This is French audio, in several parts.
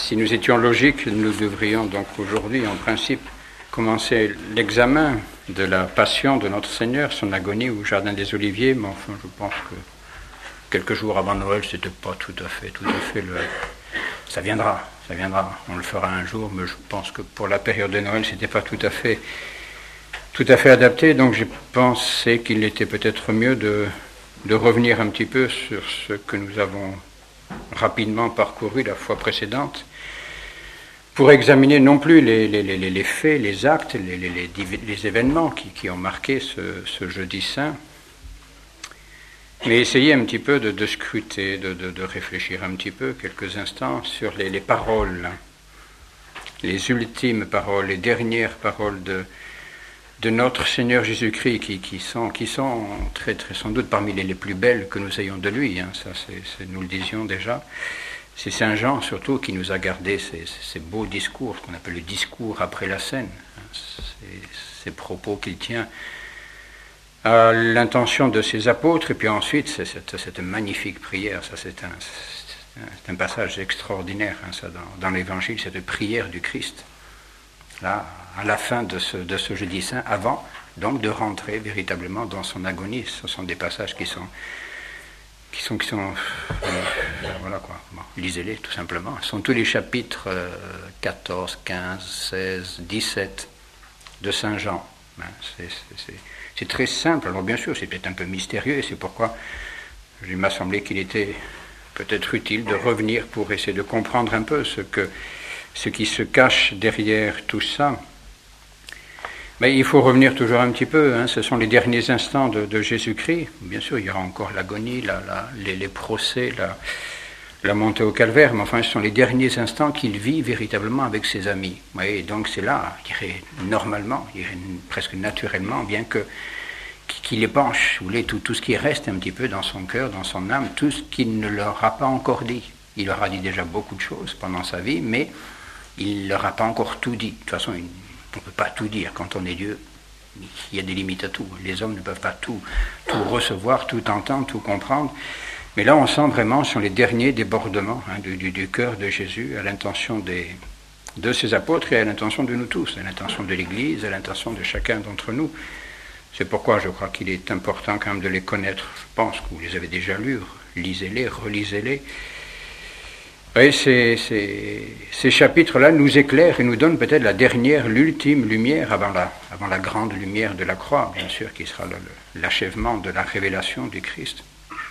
Si nous étions logiques, nous devrions donc aujourd'hui, en principe, commencer l'examen de la passion de notre Seigneur, son agonie au Jardin des Oliviers, mais enfin, je pense que quelques jours avant Noël, c'était pas tout à fait le... Ça viendra, on le fera un jour, mais je pense que pour la période de Noël, c'était pas tout à fait adapté, donc j'ai pensé qu'il était peut-être mieux de revenir un petit peu sur ce que nous avons rapidement parcouru la fois précédente, pour examiner non plus les faits, les actes, les événements qui ont marqué ce jeudi saint, mais essayer un petit peu de scruter, de réfléchir un petit peu quelques instants sur les paroles, les ultimes paroles, les dernières paroles de notre Seigneur Jésus-Christ, qui sont très, très sans doute parmi les plus belles que nous ayons de lui, hein, ça nous le disions déjà. C'est Saint Jean surtout qui nous a gardé ces beaux discours, qu'on appelle le discours après la scène, hein, ces propos qu'il tient à l'intention de ses apôtres, et puis ensuite c'est cette magnifique prière, ça c'est un passage extraordinaire, hein, ça, dans l'Évangile, cette prière du Christ, là, à la fin de ce jeudi saint, avant donc de rentrer véritablement dans son agonie. Ce sont des passages qui sont voilà quoi. Bon, lisez-les tout simplement. Ce sont tous les chapitres 14, 15, 16, 17 de Saint Jean. C'est très simple. Alors bien sûr, c'est peut-être un peu mystérieux, et c'est pourquoi il m'a semblé qu'il était peut-être utile de revenir pour essayer de comprendre un peu ce qui se cache derrière tout ça. Mais il faut revenir toujours un petit peu, hein, ce sont les derniers instants de Jésus-Christ. Bien sûr, il y aura encore l'agonie, les procès, la montée au calvaire, mais enfin, ce sont les derniers instants qu'il vit véritablement avec ses amis. Et donc c'est là, je dirais, normalement, je dirais, presque naturellement, bien qu'il épanche, tout ce qui reste un petit peu dans son cœur, dans son âme, tout ce qu'il ne leur a pas encore dit. Il leur a dit déjà beaucoup de choses pendant sa vie, mais il ne leur a pas encore tout dit. De toute façon, on ne peut pas tout dire. Quand on est Dieu, il y a des limites à tout. Les hommes ne peuvent pas tout recevoir, tout entendre, tout comprendre. Mais là, on sent vraiment sur les derniers débordements, hein, du cœur de Jésus à l'intention de ses apôtres et à l'intention de nous tous, à l'intention de l'Église, à l'intention de chacun d'entre nous. C'est pourquoi je crois qu'il est important quand même de les connaître. Je pense que vous les avez déjà lus. Lisez-les, relisez-les. Et ces chapitres-là nous éclairent et nous donnent peut-être l'ultime lumière avant la grande lumière de la croix, bien sûr, qui sera l'achèvement de la révélation du Christ.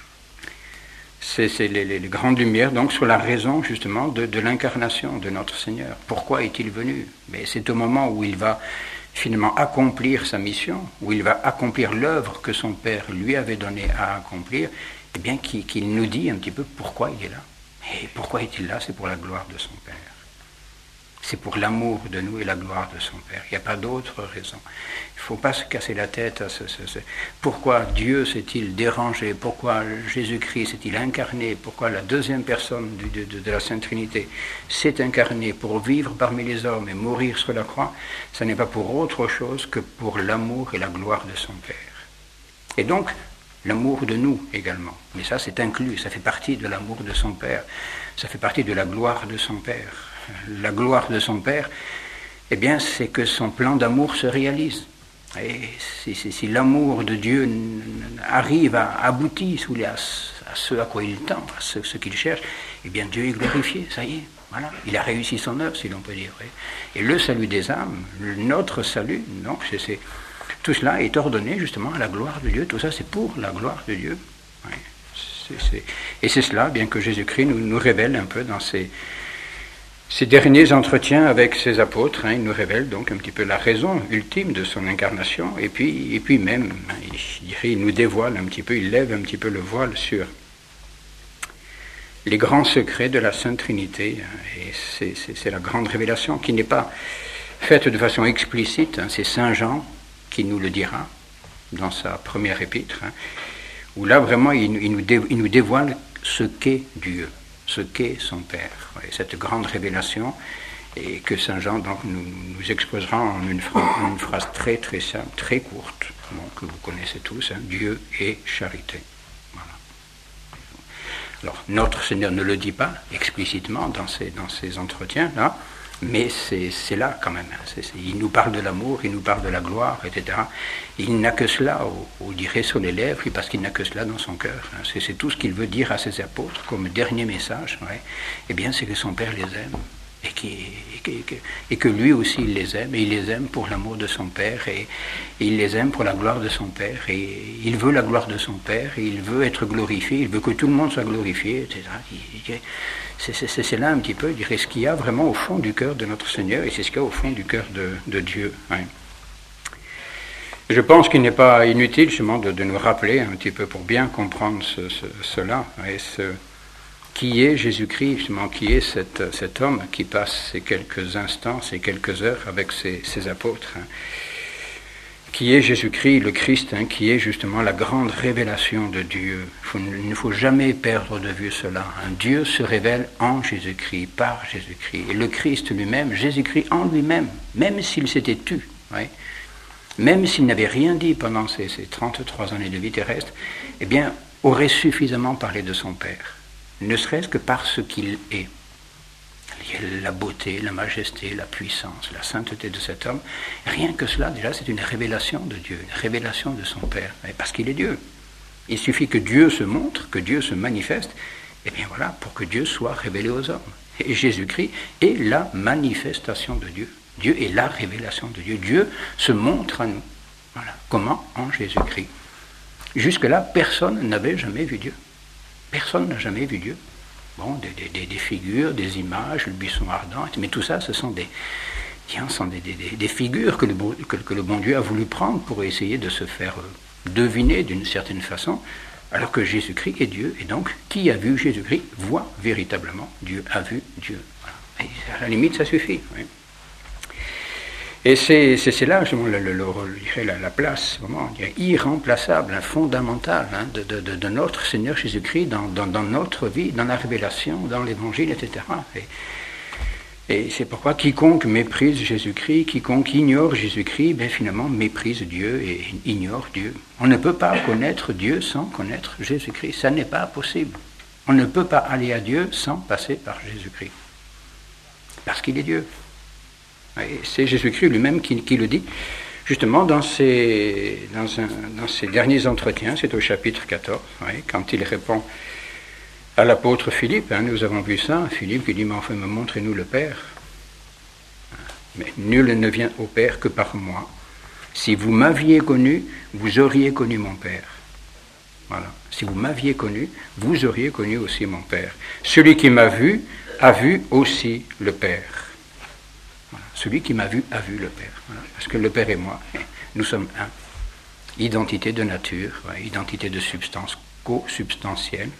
C'est les grandes lumières donc sur la raison justement de l'incarnation de notre Seigneur. Pourquoi est-il venu? Mais c'est au moment où il va finalement accomplir sa mission, où il va accomplir l'œuvre que son Père lui avait donnée à accomplir, eh bien qu'il nous dit un petit peu pourquoi il est là. Et pourquoi est-il là? C'est pour la gloire de son Père. C'est pour l'amour de nous et la gloire de son Père. Il n'y a pas d'autre raison. Il ne faut pas se casser la tête à pourquoi Dieu s'est-il dérangé? Pourquoi Jésus-Christ s'est-il incarné? Pourquoi la deuxième personne de la Sainte Trinité s'est incarnée pour vivre parmi les hommes et mourir sur la croix? Ce n'est pas pour autre chose que pour l'amour et la gloire de son Père. Et donc, l'amour de nous également. Mais ça, c'est inclus, ça fait partie de l'amour de son Père. Ça fait partie de la gloire de son Père. La gloire de son Père, eh bien, c'est que son plan d'amour se réalise. Et si l'amour de Dieu arrive à aboutir à ce à quoi il tend, à ce qu'il cherche, eh bien, Dieu est glorifié, ça y est. Voilà, il a réussi son œuvre, si l'on peut dire. Et le salut des âmes, notre salut, donc, tout cela est ordonné justement à la gloire de Dieu. Tout ça, c'est pour la gloire de Dieu. Oui. Et c'est cela, bien que Jésus-Christ nous révèle un peu dans ces derniers entretiens avec ses apôtres. Hein, il nous révèle donc un petit peu la raison ultime de son incarnation. Et puis même, il nous dévoile un petit peu, il lève un petit peu le voile sur les grands secrets de la Sainte Trinité. Et c'est la grande révélation qui n'est pas faite de façon explicite. Hein, c'est Saint Jean qui nous le dira dans sa première épître, hein, où là vraiment il nous dévoile ce qu'est Dieu, ce qu'est son Père. Et cette grande révélation, et que Saint Jean donc, nous exposera en une phrase très très simple, très courte, bon, que vous connaissez tous, hein, Dieu est charité. Voilà. Alors, notre Seigneur ne le dit pas explicitement dans ces entretiens-là, mais c'est là quand même. Il nous parle de l'amour, il nous parle de la gloire, etc. Il n'a que cela, on dirait, sur les lèvres, parce qu'il n'a que cela dans son cœur. C'est tout ce qu'il veut dire à ses apôtres comme dernier message. Ouais. Eh bien, c'est que son Père les aime. Et que lui aussi il les aime, et il les aime pour l'amour de son Père, et il les aime pour la gloire de son Père, et il veut la gloire de son Père, et il veut être glorifié, il veut que tout le monde soit glorifié, etc. C'est là un petit peu, je dirais, ce qu'il y a vraiment au fond du cœur de notre Seigneur, et c'est ce qu'il y a au fond du cœur de Dieu. Ouais. Je pense qu'il n'est pas inutile justement de nous rappeler un petit peu pour bien comprendre cela, et qui est Jésus-Christ, justement, qui est cet homme qui passe ces quelques instants, ces quelques heures avec ses apôtres, qui est Jésus-Christ, le Christ, qui est justement la grande révélation de Dieu. Il ne faut jamais perdre de vue cela. Dieu se révèle en Jésus-Christ, par Jésus-Christ. Et le Christ lui-même, Jésus-Christ en lui-même, même s'il s'était tu, même s'il n'avait rien dit pendant ces 33 années de vie terrestre, eh bien, aurait suffisamment parlé de son Père. Ne serait-ce que par ce qu'il est. La beauté, la majesté, la puissance, la sainteté de cet homme. Rien que cela, déjà, c'est une révélation de Dieu, une révélation de son Père, parce qu'il est Dieu. Il suffit que Dieu se montre, que Dieu se manifeste, et bien voilà, pour que Dieu soit révélé aux hommes. Et Jésus-Christ est la manifestation de Dieu. Dieu est la révélation de Dieu. Dieu se montre à nous. Voilà. Comment? En Jésus-Christ. Jusque-là, personne n'avait jamais vu Dieu. Personne n'a jamais vu Dieu. Bon, des figures, des images, le buisson ardent, mais tout ça, ce sont des figures que le bon Dieu a voulu prendre pour essayer de se faire deviner d'une certaine façon, alors que Jésus-Christ est Dieu, et donc, qui a vu Jésus-Christ voit véritablement Dieu, a vu Dieu. Voilà. Et à la limite, ça suffit. Oui. Et c'est là, justement, la place vraiment irremplaçable, fondamentale de notre Seigneur Jésus-Christ dans notre vie, dans la révélation, dans l'Évangile, etc. Et c'est pourquoi quiconque méprise Jésus-Christ, quiconque ignore Jésus-Christ, ben finalement méprise Dieu et ignore Dieu. On ne peut pas connaître Dieu sans connaître Jésus-Christ. Ça n'est pas possible. On ne peut pas aller à Dieu sans passer par Jésus-Christ. Parce qu'il est Dieu. Et c'est Jésus-Christ lui-même qui le dit, justement dans ses derniers entretiens, c'est au chapitre 14, quand il répond à l'apôtre Philippe, nous avons vu ça, Philippe qui dit, mais enfin, montrez-nous le Père. Mais nul ne vient au Père que par moi. Si vous m'aviez connu, vous auriez connu mon Père. Voilà. Si vous m'aviez connu, vous auriez connu aussi mon Père. Celui qui m'a vu, a vu aussi le Père. Voilà. Celui qui m'a vu a vu le Père. Voilà. Parce que le Père et moi, nous sommes un. Identité de nature, identité de substance, co-substantielle.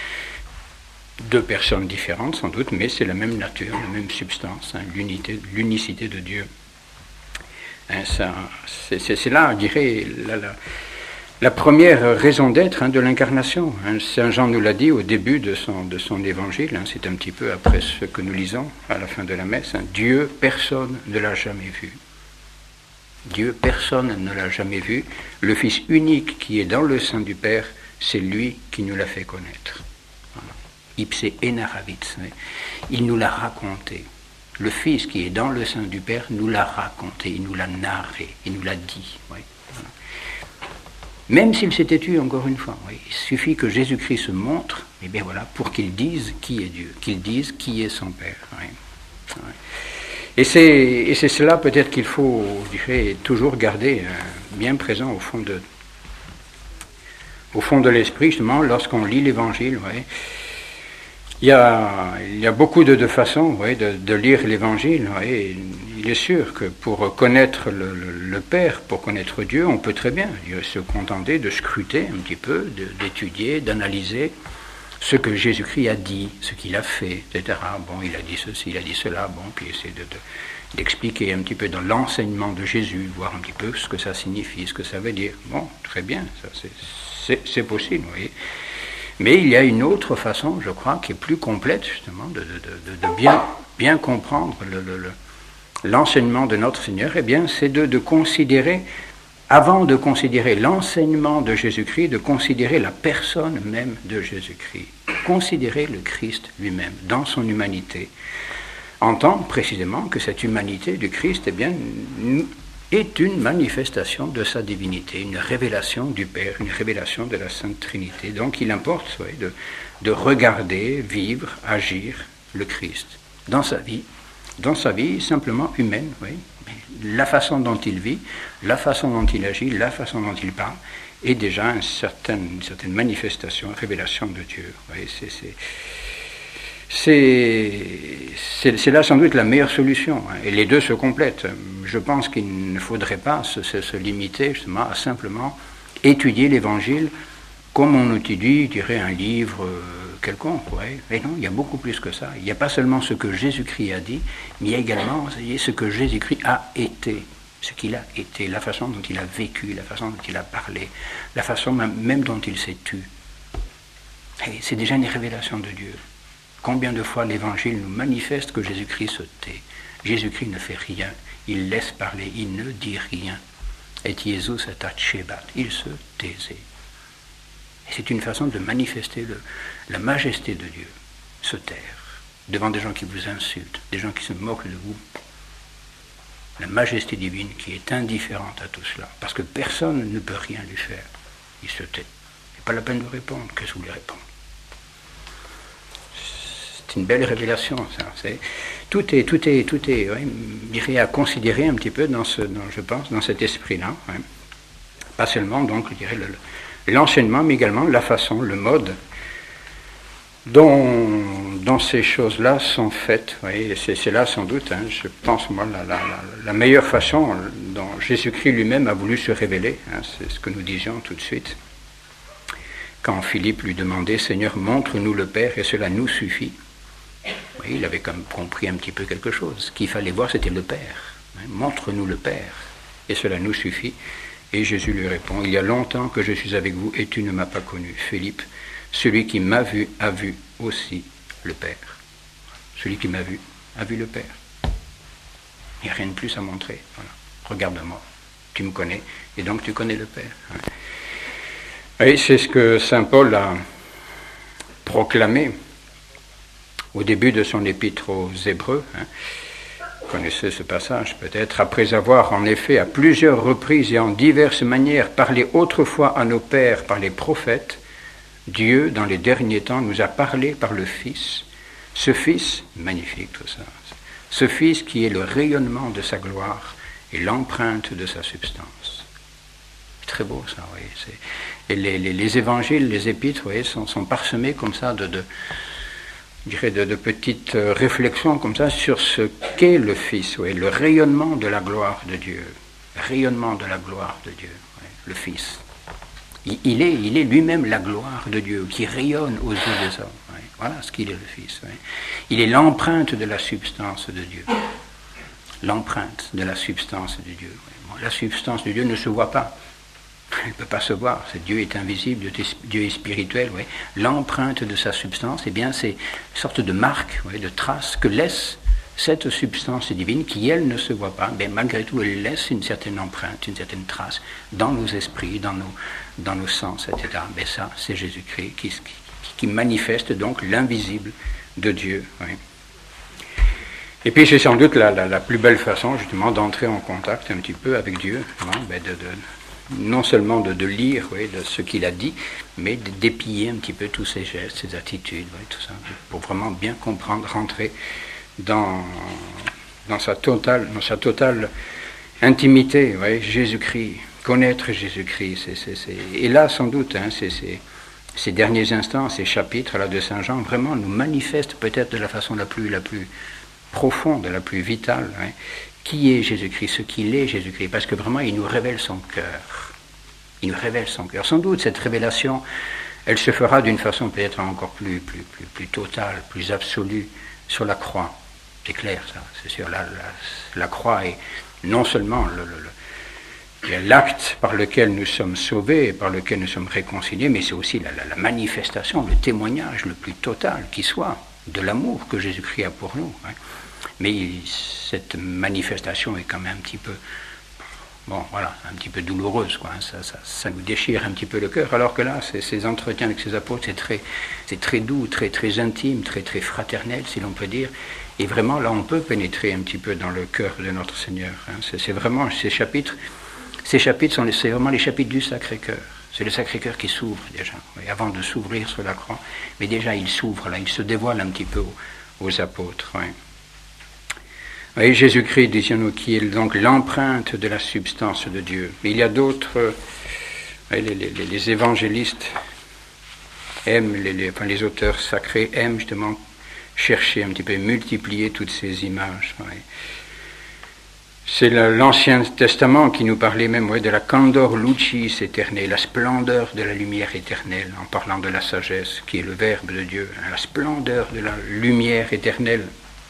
Deux personnes différentes sans doute, mais c'est la même nature, la même substance, l'unicité de Dieu. C'est là, on dirait, la première raison d'être de l'incarnation. Saint Jean nous l'a dit au début de son évangile, c'est un petit peu après ce que nous lisons à la fin de la messe. Dieu, personne ne l'a jamais vu. Dieu, personne ne l'a jamais vu. Le Fils unique qui est dans le sein du Père, c'est lui qui nous l'a fait connaître. Voilà. Ipse enaravit. Il nous l'a raconté. Le Fils qui est dans le sein du Père nous l'a raconté, il nous l'a narré, il nous l'a dit. Oui. Voilà. Même s'il s'était tué encore une fois, il suffit que Jésus-Christ se montre, et bien voilà, pour qu'il dise qui est Dieu, qu'il dise qui est son Père. Oui. Oui. Et c'est cela peut-être qu'il faut, je dirais, toujours garder bien présent au fond de l'esprit, justement, lorsqu'on lit l'Évangile. Il y a beaucoup de façons de lire l'Évangile. Il est sûr que pour connaître le Père, pour connaître Dieu, on peut très bien se contenter de scruter un petit peu, d'étudier, d'analyser ce que Jésus-Christ a dit, ce qu'il a fait, etc. Bon, il a dit ceci, il a dit cela, bon, puis essayer d'expliquer un petit peu dans l'enseignement de Jésus, voir un petit peu ce que ça signifie, ce que ça veut dire. Bon, très bien, ça c'est possible, vous voyez. Mais il y a une autre façon, je crois, qui est plus complète, justement, de bien comprendre l'enseignement de notre Seigneur, eh bien, c'est de considérer avant de considérer l'enseignement de Jésus-Christ, de considérer la personne même de Jésus-Christ. Considérer le Christ lui-même, dans son humanité. Entendre précisément que cette humanité du Christ, eh bien, est une manifestation de sa divinité, une révélation du Père, une révélation de la Sainte Trinité. Donc il importe de regarder, vivre, agir le Christ dans sa vie simplement humaine, oui. La façon dont il vit, la façon dont il agit, la façon dont il parle, est déjà une certaine manifestation, révélation de Dieu. Oui, c'est là sans doute la meilleure solution, hein, et les deux se complètent. Je pense qu'il ne faudrait pas se limiter justement à simplement étudier l'Évangile comme on étudie, je dirais, un livre quelconque. Ouais. Mais non, il y a beaucoup plus que ça. Il n'y a pas seulement ce que Jésus-Christ a dit, mais il y a également ce que Jésus-Christ a été, ce qu'il a été, la façon dont il a vécu, la façon dont il a parlé, la façon même dont il s'est tu. Et c'est déjà une révélation de Dieu. Combien de fois l'Évangile nous manifeste que Jésus-Christ se tait. Jésus-Christ ne fait rien, il laisse parler, il ne dit rien. Et Jésus tacebat, il se taisait. Et c'est une façon de manifester la majesté de Dieu, se taire, devant des gens qui vous insultent, des gens qui se moquent de vous. La majesté divine qui est indifférente à tout cela, parce que personne ne peut rien lui faire. Il se tait. Il n'est pas la peine de répondre, qu'est-ce que vous lui répondez? C'est une belle révélation, ça. Tout est, oui, je dirais, à considérer un petit peu je pense, dans cet esprit-là. Oui. Pas seulement, donc, je dirais, l'enseignement, mais également la façon, le mode dont ces choses-là sont faites. Oui, c'est là, sans doute, hein, je pense, moi, la meilleure façon dont Jésus-Christ lui-même a voulu se révéler. Hein, c'est ce que nous disions tout de suite. Quand Philippe lui demandait « Seigneur, montre-nous le Père, et cela nous suffit ». Oui, il avait comme compris un petit peu quelque chose. Ce qu'il fallait voir, c'était le Père. Hein, montre-nous le Père, et cela nous suffit. Et Jésus lui répond, « Il y a longtemps que je suis avec vous et tu ne m'as pas connu. Philippe, celui qui m'a vu a vu aussi le Père. » Celui qui m'a vu a vu le Père. Il n'y a rien de plus à montrer. Voilà. Regarde-moi, tu me connais, et donc tu connais le Père. Et c'est ce que saint Paul a proclamé au début de son épître aux Hébreux. Vous connaissez ce passage peut-être. Après avoir en effet à plusieurs reprises et en diverses manières parlé autrefois à nos pères par les prophètes, Dieu, dans les derniers temps, nous a parlé par le Fils. Ce Fils, magnifique tout ça, ce Fils qui est le rayonnement de sa gloire et l'empreinte de sa substance. Très beau ça, oui. Et les évangiles, les épîtres, vous voyez, sont parsemés comme ça de petites réflexions comme ça sur ce qu'est le Fils, oui, le rayonnement de la gloire de Dieu. Le rayonnement de la gloire de Dieu, oui, le Fils. Il est lui-même la gloire de Dieu qui rayonne aux yeux des hommes. Oui. Voilà ce qu'il est, le Fils. Oui. Il est l'empreinte de la substance de Dieu. L'empreinte de la substance de Dieu. Oui. Bon, la substance de Dieu ne se voit pas. Elle ne peut pas se voir. Dieu est invisible, Dieu est spirituel. Oui. L'empreinte de sa substance, eh bien, c'est une sorte de marque, oui, de trace que laisse cette substance divine qui, elle, ne se voit pas. Mais malgré tout, elle laisse une certaine empreinte, une certaine trace dans nos esprits, dans nos sens, etc. Mais ça, c'est Jésus-Christ qui manifeste donc l'invisible de Dieu. Oui. Et puis, c'est sans doute la plus belle façon, justement, d'entrer en contact un petit peu avec Dieu, non seulement de lire, oui, de ce qu'il a dit, mais d'épier un petit peu tous ses gestes, ses attitudes, oui, tout ça, pour vraiment bien comprendre, rentrer dans sa totale intimité, oui, Jésus-Christ, connaître Jésus-Christ. Et là, sans doute, hein, ces derniers instants, ces chapitres là de Saint Jean, vraiment nous manifestent peut-être de la façon la plus profonde, la plus vitale, hein, qui est Jésus-Christ, ce qu'il est Jésus-Christ, parce que vraiment il nous révèle son cœur. Il nous révèle son cœur. Sans doute cette révélation, elle se fera d'une façon peut-être encore plus totale, plus absolue sur la croix. C'est clair ça, c'est sûr. La croix est non seulement l'acte par lequel nous sommes sauvés, par lequel nous sommes réconciliés, mais c'est aussi la manifestation, le témoignage le plus total qui soit de l'amour que Jésus-Christ a pour nous. Hein. Mais cette manifestation est quand même un petit peu bon, voilà, un petit peu douloureuse, quoi, hein, ça nous déchire un petit peu le cœur, alors que là, ces entretiens avec ces apôtres, c'est très doux, très intime, très fraternel, si l'on peut dire, et vraiment, là, on peut pénétrer un petit peu dans le cœur de notre Seigneur, hein. C'est vraiment, c'est vraiment les chapitres du Sacré-Cœur. C'est le Sacré-Cœur qui s'ouvre déjà, oui, avant de s'ouvrir sur la croix, mais déjà il s'ouvre, là, il se dévoile un petit peu aux apôtres, oui. Oui, Jésus-Christ, disions-nous, qui est donc l'empreinte de la substance de Dieu. Mais il y a d'autres, les évangélistes aiment, les auteurs sacrés aiment justement chercher un petit peu, multiplier toutes ces images. Oui. C'est l'Ancien Testament qui nous parlait même de la candor lucis éternelle, la splendeur de la lumière éternelle, en parlant de la sagesse, qui est le Verbe de Dieu, hein, la splendeur de la lumière éternelle.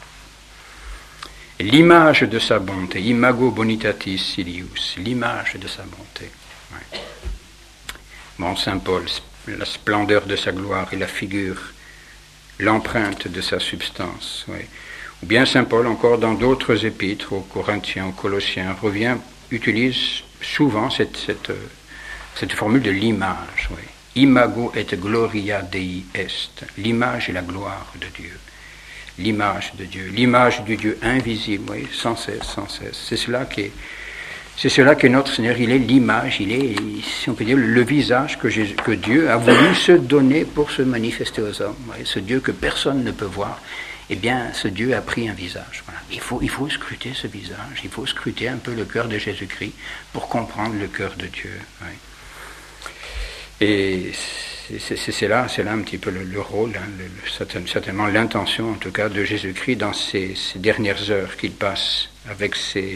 L'image de sa bonté, imago bonitatis silius, l'image de sa bonté. Ouais. Bon, Saint Paul, la splendeur de sa gloire et la figure, l'empreinte de sa substance. Ouais. Ou bien Saint Paul, encore dans d'autres épîtres, aux Corinthiens, aux Colossiens, utilise souvent cette formule de l'image. Ouais. Imago et gloria Dei est, l'image et la gloire de Dieu. L'image de Dieu, l'image du Dieu invisible, oui, sans cesse. C'est cela que notre Seigneur, il est l'image, il est, si on peut dire, le visage que Dieu a voulu se donner pour se manifester aux hommes. Oui, ce Dieu que personne ne peut voir, eh bien, ce Dieu a pris un visage. Voilà. Il faut scruter ce visage, il faut scruter un peu le cœur de Jésus-Christ pour comprendre le cœur de Dieu. Oui. Et c'est là un petit peu le rôle, hein, certainement l'intention en tout cas de Jésus-Christ dans ces dernières heures qu'il passe avec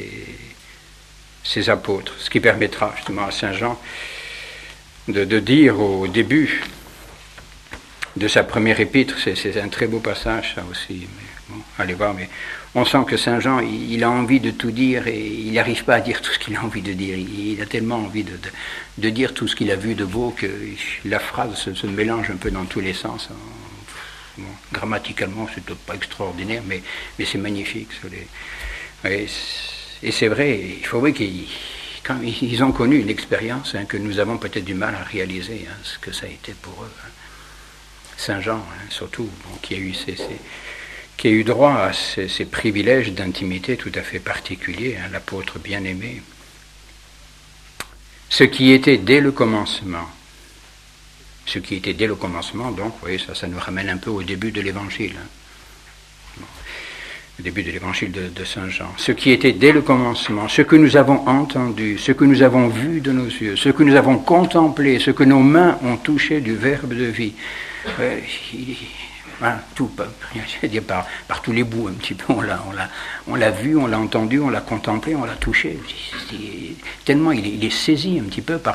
ses apôtres, ce qui permettra justement à Saint Jean de dire au début de sa première épître, c'est un très beau passage ça aussi, mais bon, allez voir, mais on sent que Saint Jean, il a envie de tout dire et il n'arrive pas à dire tout ce qu'il a envie de dire. Il a tellement envie de dire tout ce qu'il a vu de beau que la phrase se mélange un peu dans tous les sens. Bon, grammaticalement, c'est peut-être pas extraordinaire, mais c'est magnifique. Et c'est vrai, il faut voir quand ils ont connu une expérience que nous avons peut-être du mal à réaliser, hein, ce que ça a été pour eux. Hein. Saint Jean, hein, surtout, bon, qui a eu droit à ces privilèges d'intimité tout à fait particuliers, hein, l'apôtre bien-aimé. Ce qui était dès le commencement. Ce qui était dès le commencement, donc, vous voyez, ça nous ramène un peu au début de l'Évangile. Hein. Bon, au début de l'Évangile de Saint Jean. Ce qui était dès le commencement, ce que nous avons entendu, ce que nous avons vu de nos yeux, ce que nous avons contemplé, ce que nos mains ont touché du Verbe de vie. Voilà, tout, c'est-à-dire par tous les bouts un petit peu, on l'a vu, on l'a entendu, on l'a contemplé, on l'a touché. Tellement il est saisi un petit peu par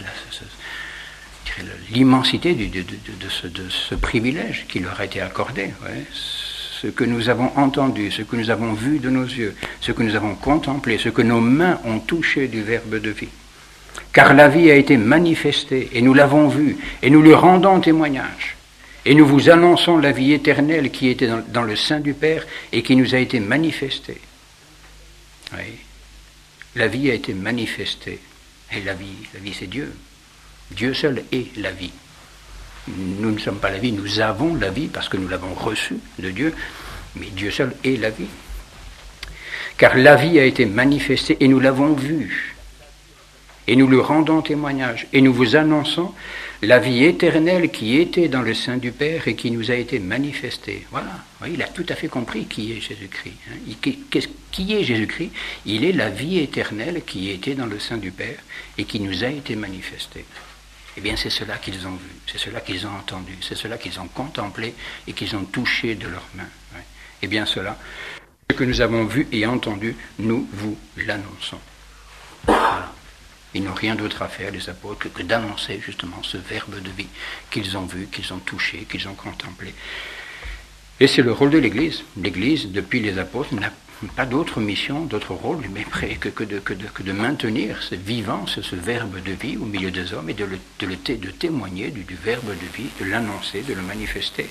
l'immensité de ce privilège qui leur a été accordé. Ouais. Ce que nous avons entendu, ce que nous avons vu de nos yeux, ce que nous avons contemplé, ce que nos mains ont touché du Verbe de vie. Car la vie a été manifestée, et nous l'avons vue, et nous lui rendons témoignage. Et nous vous annonçons la vie éternelle qui était dans le sein du Père et qui nous a été manifestée. Oui. La vie a été manifestée. Et la vie c'est Dieu. Dieu seul est la vie. Nous ne sommes pas la vie, nous avons la vie parce que nous l'avons reçue de Dieu, mais Dieu seul est la vie. Car la vie a été manifestée et nous l'avons vue. Et nous lui rendons témoignage. Et nous vous annonçons la vie éternelle qui était dans le sein du Père et qui nous a été manifestée. Voilà. Oui, il a tout à fait compris qui est Jésus-Christ. Hein. Qui est Jésus-Christ? Il est la vie éternelle qui était dans le sein du Père et qui nous a été manifestée. Eh bien, c'est cela qu'ils ont vu, c'est cela qu'ils ont entendu, c'est cela qu'ils ont contemplé et qu'ils ont touché de leurs mains. Oui. Eh bien, cela, ce que nous avons vu et entendu, nous vous l'annonçons. Voilà. Ils n'ont rien d'autre à faire, les apôtres, que d'annoncer justement ce Verbe de vie qu'ils ont vu, qu'ils ont touché, qu'ils ont contemplé. Et c'est le rôle de l'Église. L'Église, depuis les apôtres, n'a pas d'autre mission, d'autre rôle, mais que de maintenir ce vivant, ce Verbe de vie au milieu des hommes et de témoigner du Verbe de vie, de l'annoncer, de le manifester.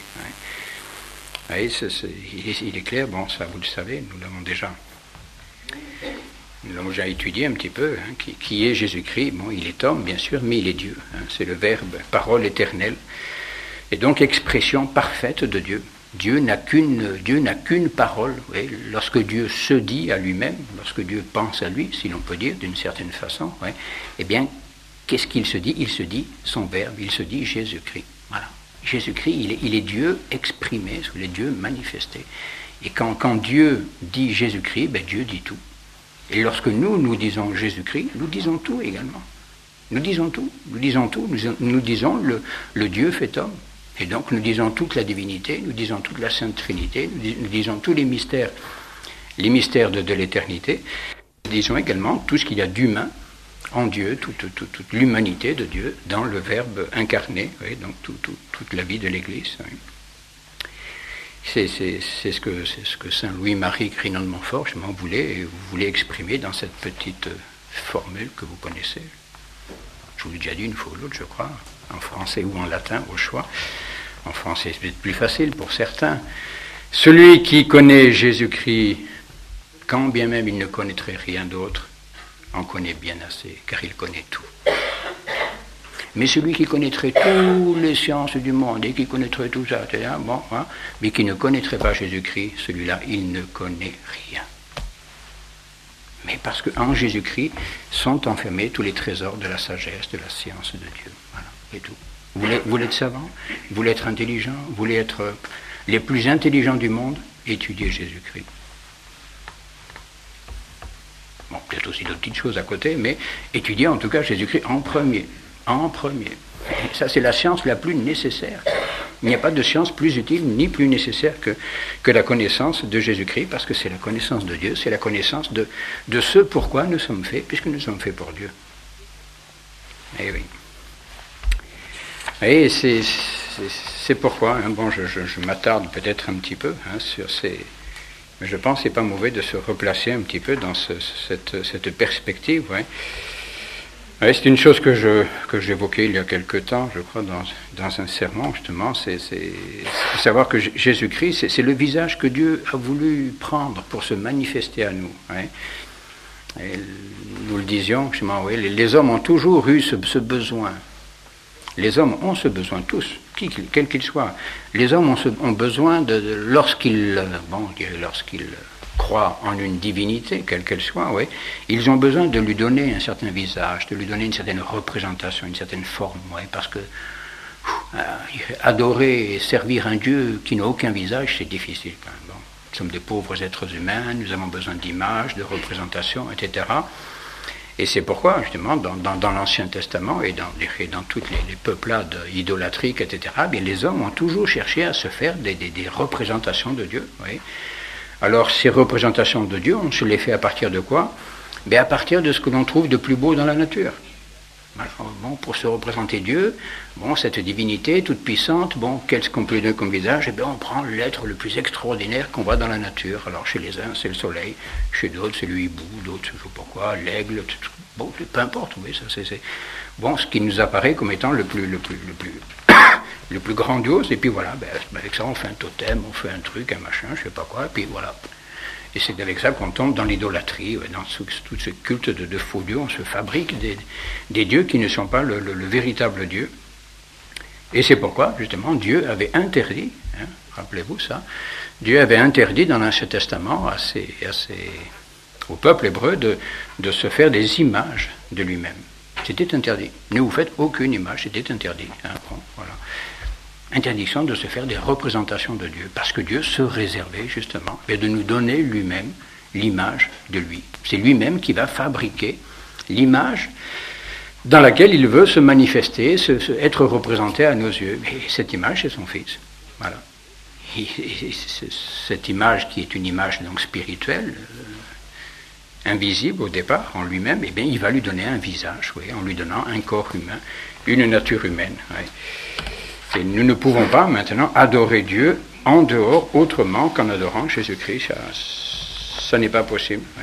Ouais. Il est clair, bon, ça vous le savez, nous l'avons déjà Nous l'avons déjà étudié un petit peu. Qui est Jésus-Christ? Bon, il est homme, bien sûr, mais il est Dieu. C'est le Verbe, parole éternelle. Et donc expression parfaite de Dieu. Dieu n'a qu'une parole. Oui. Lorsque Dieu se dit à lui-même, lorsque Dieu pense à lui, si l'on peut dire d'une certaine façon, oui, eh bien, qu'est-ce qu'il se dit? Il se dit son Verbe, il se dit Jésus-Christ. Voilà. Jésus-Christ, il est Dieu exprimé, il est Dieu manifesté. Et quand Dieu dit Jésus-Christ, ben Dieu dit tout. Et lorsque nous disons Jésus-Christ, nous disons tout également. Nous disons tout. Nous disons le Dieu fait homme. Et donc nous disons toute la divinité, nous disons toute la Sainte Trinité, nous disons tous les mystères de l'éternité. Nous disons également tout ce qu'il y a d'humain en Dieu, toute l'humanité de Dieu dans le Verbe incarné, oui, donc toute la vie de l'Église. Oui. C'est ce que Saint Louis-Marie Grignon de Montfort justement voulait exprimer dans cette petite formule que vous connaissez. Je vous l'ai déjà dit une fois ou l'autre, je crois, en français ou en latin, au choix. En français, c'est peut-être plus facile pour certains. Celui qui connaît Jésus-Christ, quand bien même il ne connaîtrait rien d'autre, en connaît bien assez, car il connaît tout. Mais celui qui connaîtrait toutes les sciences du monde et qui connaîtrait tout ça, bon, hein, mais qui ne connaîtrait pas Jésus-Christ, celui-là, il ne connaît rien. Mais parce qu'en Jésus-Christ sont enfermés tous les trésors de la sagesse, de la science de Dieu. Voilà, et tout. Vous voulez être savant, vous voulez être intelligent, vous voulez être les plus intelligents du monde, étudiez Jésus-Christ. Bon, peut-être aussi d'autres petites choses à côté, mais étudiez en tout cas Jésus-Christ en premier. En premier. Et ça, c'est la science la plus nécessaire. Il n'y a pas de science plus utile ni plus nécessaire que la connaissance de Jésus-Christ, parce que c'est la connaissance de Dieu, c'est la connaissance de ce pourquoi nous sommes faits, puisque nous sommes faits pour Dieu. Eh oui. Et c'est pourquoi, hein, bon, je m'attarde peut-être un petit peu sur ces... Mais je pense que ce n'est pas mauvais de se replacer un petit peu dans cette perspective. Ouais. Ouais, c'est une chose que j'évoquais il y a quelque temps, je crois, dans un sermon, justement, c'est savoir que Jésus-Christ, c'est le visage que Dieu a voulu prendre pour se manifester à nous. Ouais. Et nous le disions, justement, ouais, les hommes ont toujours eu ce besoin. Les hommes ont ce besoin, tous, quel qu'il soit. Les hommes ont besoin lorsqu'ils croient en une divinité, quelle qu'elle soit, oui, ils ont besoin de lui donner un certain visage, de lui donner une certaine représentation, une certaine forme, oui, parce que adorer et servir un Dieu qui n'a aucun visage, c'est difficile. Bon, nous sommes des pauvres êtres humains, nous avons besoin d'images, de représentations, etc. Et c'est pourquoi, justement, dans l'Ancien Testament et dans toutes les peuplades idolâtriques, etc., bien, les hommes ont toujours cherché à se faire des représentations de Dieu. Oui. Alors, ces représentations de Dieu, on se les fait à partir de quoi? Bien, à partir de ce que l'on trouve de plus beau dans la nature. Alors, bon, pour se représenter Dieu, bon, cette divinité toute puissante, bon, qu'est-ce qu'on peut lui donner comme visage? Eh bien, on prend l'être le plus extraordinaire qu'on voit dans la nature. Alors, chez les uns, c'est le soleil, chez d'autres, c'est le hibou, d'autres, je ne sais pas quoi, l'aigle, bon, peu importe, oui, ça c'est bon, ce qui nous apparaît comme étant le plus grandiose, et puis voilà, ben, avec ça, on fait un totem, on fait un truc, un machin, je ne sais pas quoi, et puis voilà. Et c'est avec ça qu'on tombe dans l'idolâtrie, dans tout ce culte de faux dieux. On se fabrique des dieux qui ne sont pas le véritable Dieu. Et c'est pourquoi, justement, Dieu avait interdit, hein, rappelez-vous ça, Dieu avait interdit dans l'Ancien Testament au peuple hébreu de se faire des images de lui-même. C'était interdit. Ne vous faites aucune image, c'était interdit. Hein, bon, voilà. Interdiction de se faire des représentations de Dieu, parce que Dieu se réservait justement de nous donner lui-même l'image de lui. C'est lui-même qui va fabriquer l'image dans laquelle il veut se manifester, être représenté à nos yeux. Et cette image, c'est son Fils. Voilà. Et cette image qui est une image donc spirituelle, invisible au départ en lui-même, eh bien, il va lui donner un visage, oui, en lui donnant un corps humain, une nature humaine. Oui. Et nous ne pouvons pas maintenant adorer Dieu en dehors autrement qu'en adorant Jésus-Christ. Ça n'est pas possible. Oui.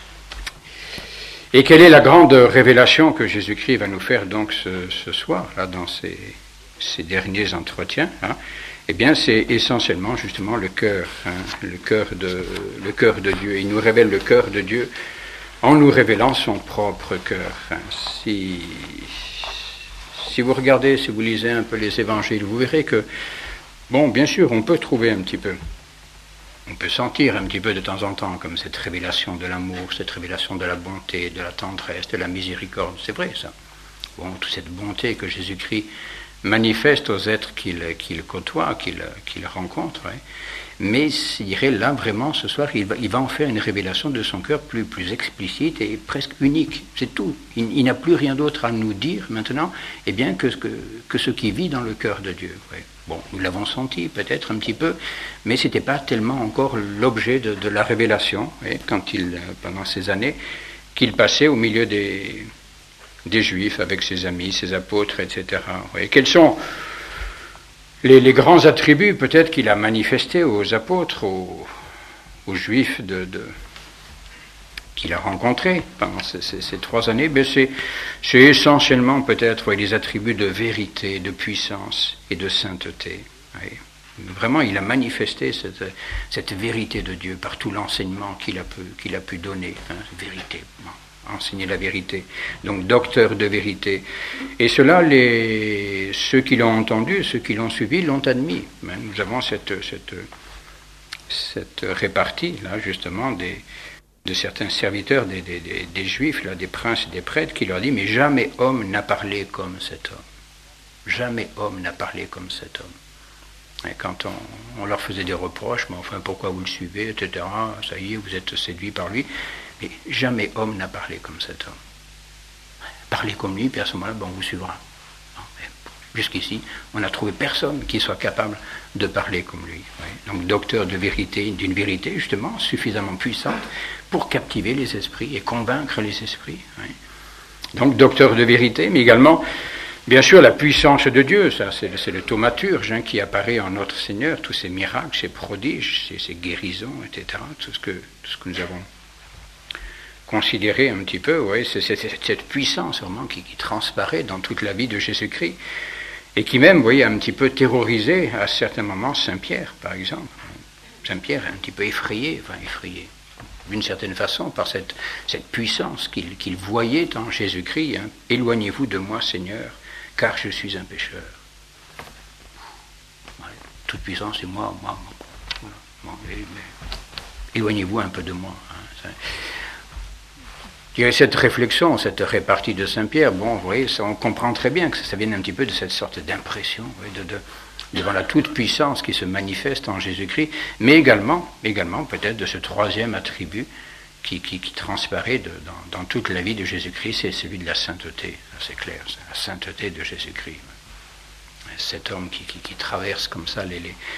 Et quelle est la grande révélation que Jésus-Christ va nous faire donc ce soir, là, dans ces derniers entretiens, hein? Eh bien, c'est essentiellement justement le cœur, hein, le cœur de Dieu. Il nous révèle le cœur de Dieu en nous révélant son propre cœur. Enfin, si vous regardez, si vous lisez un peu les évangiles, vous verrez que, bon, bien sûr, on peut trouver un petit peu, on peut sentir un petit peu de temps en temps comme cette révélation de l'amour, cette révélation de la bonté, de la tendresse, de la miséricorde, c'est vrai ça. Bon, toute cette bonté que Jésus-Christ manifeste aux êtres qu'il côtoie, qu'il rencontre, ouais. Mais je dirais là vraiment ce soir il va en faire une révélation de son cœur plus explicite et presque unique, c'est tout. Il n'a plus rien d'autre à nous dire maintenant, eh bien que ce qui vit dans le cœur de Dieu, ouais. Bon, nous l'avons senti peut-être un petit peu, mais ce n'était pas tellement encore l'objet de la révélation, ouais, pendant ces années qu'il passait au milieu des Juifs avec ses amis, ses apôtres, etc. Ouais. Quels sont les grands attributs peut-être qu'il a manifestés aux apôtres, aux Juifs qu'il a rencontrés pendant ces 3 années? Ben c'est essentiellement peut-être les attributs de vérité, de puissance et de sainteté. Ouais. Vraiment, il a manifesté cette vérité de Dieu par tout l'enseignement qu'il a pu donner, hein, vérité. Enseigner la vérité, donc docteur de vérité. Et cela, ceux qui l'ont entendu, ceux qui l'ont suivi, l'ont admis. Nous avons cette répartie, là, justement, de certains serviteurs des Juifs, là, des princes et des prêtres, qui leur dit, mais jamais homme n'a parlé comme cet homme. Jamais homme n'a parlé comme cet homme. Et quand on leur faisait des reproches, mais enfin, pourquoi vous le suivez, etc., ça y est, vous êtes séduits par lui. Mais jamais homme n'a parlé comme cet homme. Parlez comme lui, puis à ce moment-là, on vous suivra. Jusqu'ici, on n'a trouvé personne qui soit capable de parler comme lui. Donc, docteur de vérité, d'une vérité, justement, suffisamment puissante pour captiver les esprits et convaincre les esprits. Donc, docteur de vérité, mais également, bien sûr, la puissance de Dieu, ça, c'est le thaumaturge qui apparaît en notre Seigneur, tous ces miracles, ces prodiges, ces guérisons, etc., tout ce que nous avons considérer un petit peu, ouais, c'est cette puissance vraiment qui transparaît dans toute la vie de Jésus-Christ et qui même, vous voyez, a un petit peu terrorisé à certains moments Saint-Pierre, par exemple. Saint-Pierre est un petit peu effrayé d'une certaine façon par cette puissance qu'il voyait en Jésus-Christ. Hein. Éloignez-vous de moi, Seigneur, car je suis un pécheur. Ouais, toute puissance, c'est moi. Mais éloignez-vous un peu de moi. Hein. Il y a cette réflexion, cette répartie de Saint-Pierre, bon, vous voyez, on comprend très bien que ça vient un petit peu de cette sorte d'impression, devant la toute-puissance qui se manifeste en Jésus-Christ, mais également peut-être de ce troisième attribut qui transparaît dans toute la vie de Jésus-Christ, c'est celui de la sainteté, c'est clair, c'est la sainteté de Jésus-Christ. Cet homme qui traverse comme ça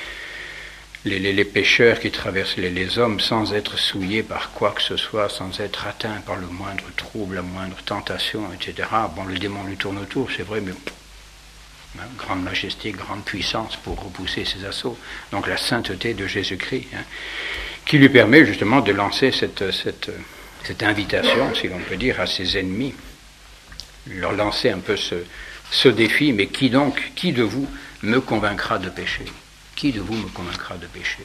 les pécheurs qui traversent les hommes sans être souillés par quoi que ce soit, sans être atteints par le moindre trouble, la moindre tentation, etc. Bon, le démon lui tourne autour, c'est vrai, mais grande majesté, grande puissance pour repousser ses assauts. Donc la sainteté de Jésus-Christ, qui lui permet justement de lancer cette invitation, si l'on peut dire, à ses ennemis, leur lancer un peu ce défi, mais qui de vous me convaincra de péché ? Qui de vous me convaincra de péché?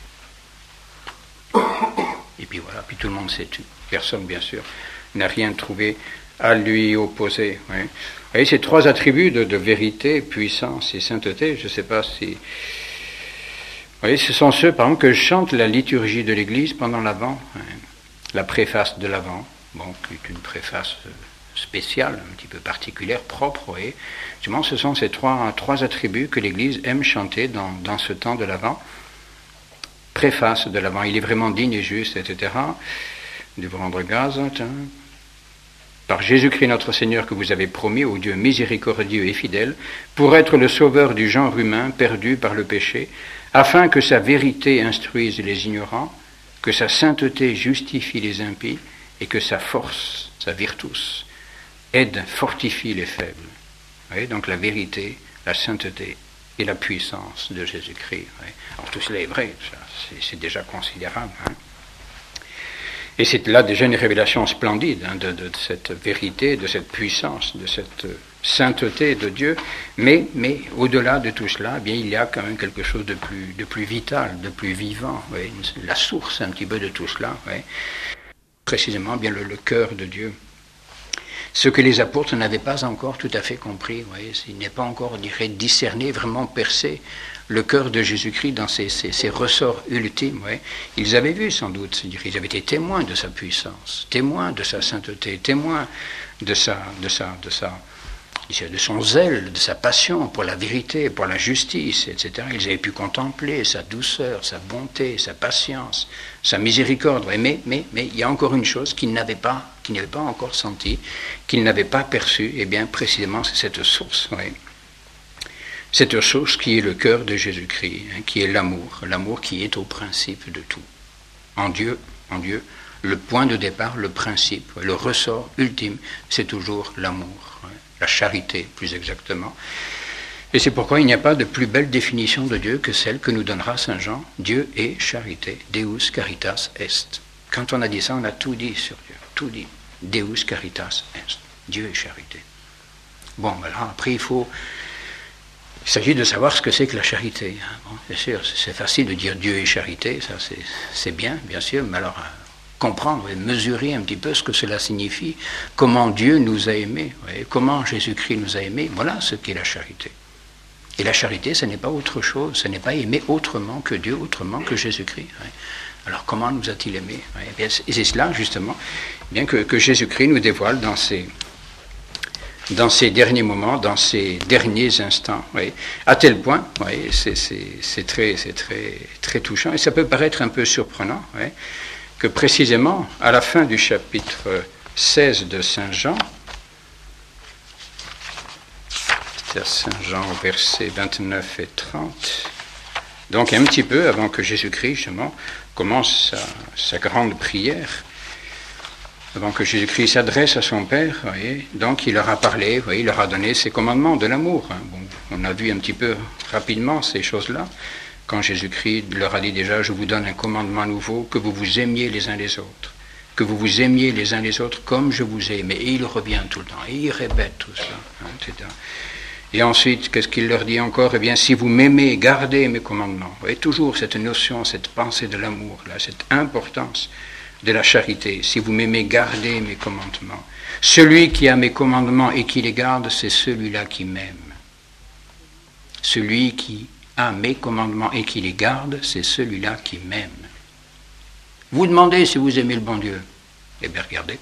Et puis voilà, puis tout le monde s'est tu. Personne, bien sûr, n'a rien trouvé à lui opposer. Oui. Et ces 3 attributs de vérité, puissance et sainteté, je ne sais pas si... Vous voyez, ce sont ceux, par exemple, que chante la liturgie de l'Église pendant l'Avent, la préface de l'Avent, bon, qui est une préface spéciale, un petit peu particulière, propre, et justement, ce sont ces trois attributs que l'Église aime chanter dans ce temps de l'Avent. Préface de l'Avent, il est vraiment digne et juste, etc. De vous rendre grâce, par Jésus-Christ notre Seigneur que vous avez promis au Dieu miséricordieux et fidèle, pour être le sauveur du genre humain perdu par le péché, afin que sa vérité instruise les ignorants, que sa sainteté justifie les impies, et que sa force, sa virtus, fortifie les faibles. Vous voyez, donc la vérité, la sainteté et la puissance de Jésus-Christ. Oui. Alors tout cela est vrai, c'est déjà considérable. Et c'est là déjà une révélation splendide de cette vérité, de cette puissance, de cette sainteté de Dieu. Mais au-delà de tout cela, eh bien, il y a quand même quelque chose de plus vital, de plus vivant. Oui. La source un petit peu de tout cela. Oui. précisément bien le cœur de Dieu. Ce que les apôtres n'avaient pas encore tout à fait compris, vous voyez, il n'est pas encore, on dirait, discerné, vraiment percé le cœur de Jésus-Christ dans ses ressorts ultimes. Ouais. Ils avaient vu sans doute, ils avaient été témoins de sa puissance, témoins de sa sainteté, témoins de son zèle, de sa passion pour la vérité, pour la justice, etc. Ils avaient pu contempler sa douceur, sa bonté, sa patience, sa miséricorde. Ouais. Mais il y a encore une chose qu'ils n'avaient pas encore sentie, qu'ils n'avaient pas perçue, et bien précisément c'est cette source. Ouais. Cette source qui est le cœur de Jésus-Christ, hein, qui est l'amour qui est au principe de tout. En Dieu, le point de départ, le principe, le ressort ultime, c'est toujours l'amour, hein, la charité plus exactement. Et c'est pourquoi il n'y a pas de plus belle définition de Dieu que celle que nous donnera Saint Jean. Dieu est charité, Deus caritas est. Quand on a dit ça, on a tout dit sur Dieu, tout dit. Deus caritas est. Dieu est charité. Bon, alors après il s'agit de savoir ce que c'est que la charité. Bon, bien sûr, c'est facile de dire Dieu est charité, ça c'est bien sûr, mais alors comprendre et mesurer un petit peu ce que cela signifie, comment Dieu nous a aimés, comment Jésus-Christ nous a aimés, voilà ce qu'est la charité. Et la charité, ce n'est pas autre chose, ce n'est pas aimer autrement que Dieu, autrement que Jésus-Christ. Alors comment nous a-t-il aimés? Et c'est cela, justement, bien que Jésus-Christ nous dévoile dans ces derniers moments, dans ces derniers instants, à tel point, c'est très touchant, et ça peut paraître un peu surprenant, que précisément, à la fin du chapitre 16 de Saint Jean, c'est-à-dire Saint Jean au verset 29 et 30, donc un petit peu avant que Jésus-Christ, justement, commence sa grande prière, avant que Jésus-Christ s'adresse à son Père, donc il leur a parlé, il leur a donné ses commandements de l'amour. Bon, on a vu un petit peu rapidement ces choses-là, quand Jésus-Christ leur a dit déjà, je vous donne un commandement nouveau, que vous vous aimiez les uns les autres, que vous vous aimiez les uns les autres comme je vous ai aimé. Et il revient tout le temps, et il répète tout ça, etc. Et ensuite, qu'est-ce qu'il leur dit encore? Eh bien, si vous m'aimez, gardez mes commandements. Et toujours cette notion, cette pensée de l'amour, là, cette importance de la charité. Si vous m'aimez, gardez mes commandements. Celui qui a mes commandements et qui les garde, c'est celui-là qui m'aime. Celui qui a mes commandements et qui les garde, c'est celui-là qui m'aime. Vous demandez si vous aimez le bon Dieu. Eh bien, regardez.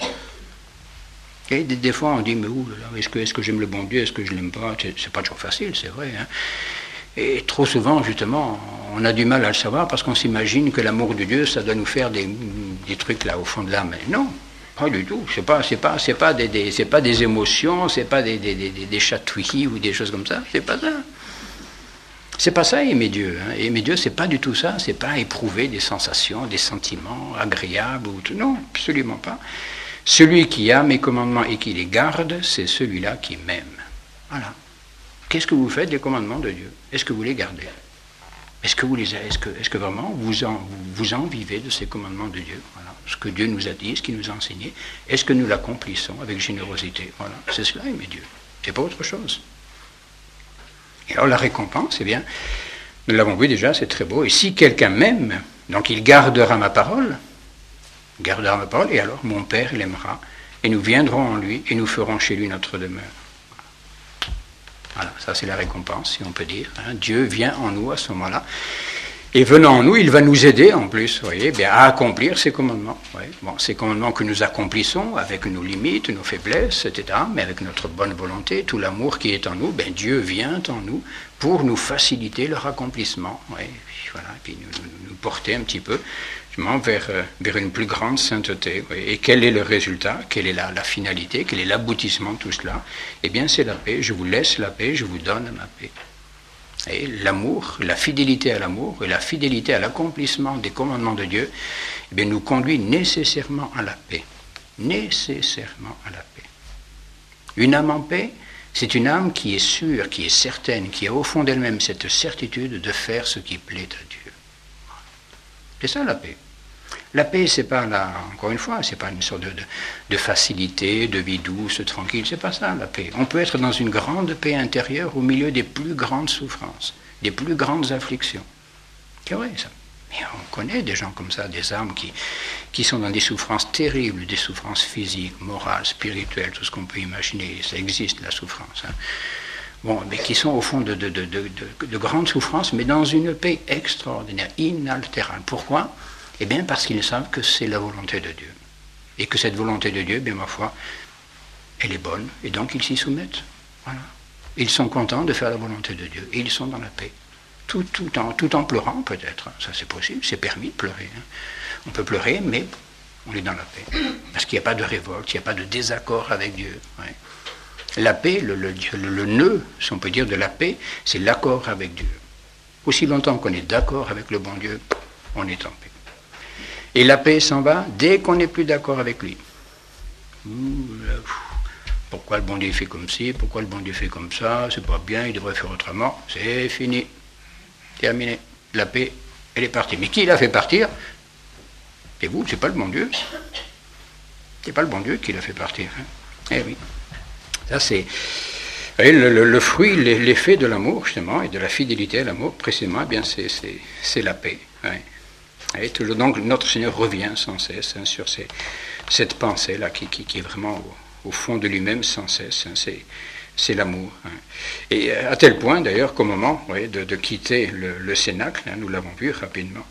Et des fois, on dit, mais est-ce que j'aime le bon Dieu, est-ce que je ne l'aime pas? C'est pas toujours facile, c'est vrai. Hein. Et trop souvent, justement, on a du mal à le savoir parce qu'on s'imagine que l'amour de Dieu, ça doit nous faire des trucs là au fond de l'âme. Mais non, pas du tout. C'est pas des émotions, c'est pas des chatouilles ou des choses comme ça. C'est pas ça. C'est pas ça aimer Dieu. Hein. Aimer Dieu, c'est pas du tout ça. C'est pas éprouver des sensations, des sentiments agréables ou tout. Non, absolument pas. Celui qui a mes commandements et qui les garde, c'est celui-là qui m'aime. Voilà. Qu'est-ce que vous faites des commandements de Dieu? Est-ce que vous les gardez? Est-ce que vraiment vous en vivez de ces commandements de Dieu? Voilà. Ce que Dieu nous a dit, ce qu'il nous a enseigné, est-ce que nous l'accomplissons avec générosité? Voilà. C'est cela, aimer Dieu. C'est pas autre chose. Et alors la récompense, eh bien, nous l'avons vu déjà, c'est très beau. Et si quelqu'un m'aime, donc il gardera ma parole, et alors mon Père l'aimera, et nous viendrons en lui, et nous ferons chez lui notre demeure. Voilà, ça c'est la récompense, si on peut dire. Hein. Dieu vient en nous à ce moment-là. Et venant en nous, il va nous aider en plus, vous voyez, bien, à accomplir ces commandements. Ouais. Bon, ces commandements que nous accomplissons avec nos limites, nos faiblesses, etc., mais avec notre bonne volonté, tout l'amour qui est en nous, bien, Dieu vient en nous pour nous faciliter leur accomplissement. Ouais. Et voilà, et puis nous porter un petit peu vers une plus grande sainteté. Oui. Et quel est le résultat? Quelle est la finalité? Quel est l'aboutissement de tout cela? Eh bien, c'est la paix. Je vous laisse la paix, je vous donne ma paix. Et l'amour, la fidélité à l'amour et la fidélité à l'accomplissement des commandements de Dieu, eh bien, nous conduit nécessairement à la paix. Nécessairement à la paix. Une âme en paix, c'est une âme qui est sûre, qui est certaine, qui a au fond d'elle-même cette certitude de faire ce qui plaît à Dieu. C'est ça la paix. La paix, c'est pas encore une fois, c'est pas une sorte de facilité, de vie douce, tranquille, c'est pas ça la paix. On peut être dans une grande paix intérieure au milieu des plus grandes souffrances, des plus grandes afflictions. C'est vrai ça. Mais on connaît des gens comme ça, des âmes qui sont dans des souffrances terribles, des souffrances physiques, morales, spirituelles, tout ce qu'on peut imaginer. Ça existe, la souffrance. Hein. Bon, mais qui sont au fond de grandes souffrances, mais dans une paix extraordinaire, inaltérable. Pourquoi ? Eh bien, parce qu'ils savent que c'est la volonté de Dieu. Et que cette volonté de Dieu, bien ma foi, elle est bonne, et donc ils s'y soumettent. Voilà. Ils sont contents de faire la volonté de Dieu, et ils sont dans la paix. Tout en pleurant, peut-être. Ça, c'est possible, c'est permis de pleurer. Hein. On peut pleurer, mais on est dans la paix. Parce qu'il n'y a pas de révolte, il n'y a pas de désaccord avec Dieu. Ouais. La paix, le nœud, si on peut dire, de la paix, c'est l'accord avec Dieu. Aussi longtemps qu'on est d'accord avec le bon Dieu, on est en paix. Et la paix s'en va dès qu'on n'est plus d'accord avec lui. Pourquoi le bon Dieu fait comme ci, pourquoi le bon Dieu fait comme ça, c'est pas bien, il devrait faire autrement. C'est fini. Terminé. La paix, elle est partie. Mais qui l'a fait partir ? C'est vous, c'est pas le bon Dieu. C'est pas le bon Dieu qui l'a fait partir. Hein. Eh oui. Ça, c'est le fruit, l'effet de l'amour, justement, et de la fidélité à l'amour, précisément, eh bien, c'est la paix. Ouais. Et donc, notre Seigneur revient sans cesse hein, sur cette pensée-là qui est vraiment au fond de lui-même sans cesse. Hein, c'est l'amour. Hein. Et à tel point, d'ailleurs, qu'au moment de quitter le Cénacle, hein, nous l'avons vu rapidement,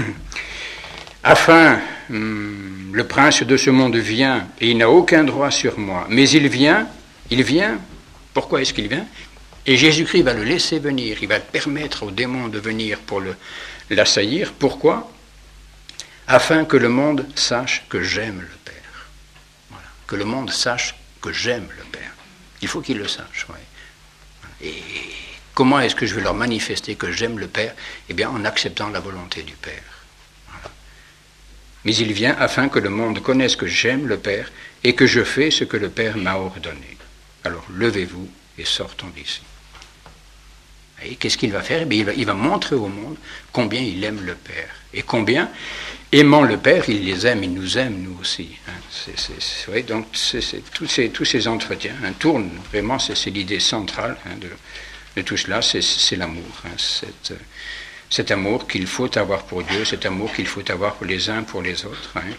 afin, le prince de ce monde vient, et il n'a aucun droit sur moi, mais il vient, pourquoi est-ce qu'il vient ? Et Jésus-Christ va le laisser venir, il va permettre au démon de venir pour l'assaillir. Pourquoi ? Afin que le monde sache que j'aime le Père. Voilà. Que le monde sache que j'aime le Père. Il faut qu'il le sache. Ouais. Et comment est-ce que je vais leur manifester que j'aime le Père ? Eh bien, en acceptant la volonté du Père. Voilà. Mais il vient afin que le monde connaisse que j'aime le Père et que je fais ce que le Père m'a ordonné. Alors, levez-vous et sortons d'ici. Et qu'est-ce qu'il va faire ? Eh bien, il va montrer au monde combien il aime le Père. Et combien, aimant le Père, il les aime, il nous aime, nous aussi. Hein. Donc, tous ces entretiens hein, tournent, vraiment, c'est l'idée centrale hein, de tout cela, c'est l'amour. Hein, cet amour qu'il faut avoir pour Dieu, cet amour qu'il faut avoir pour les uns pour les autres. Hein.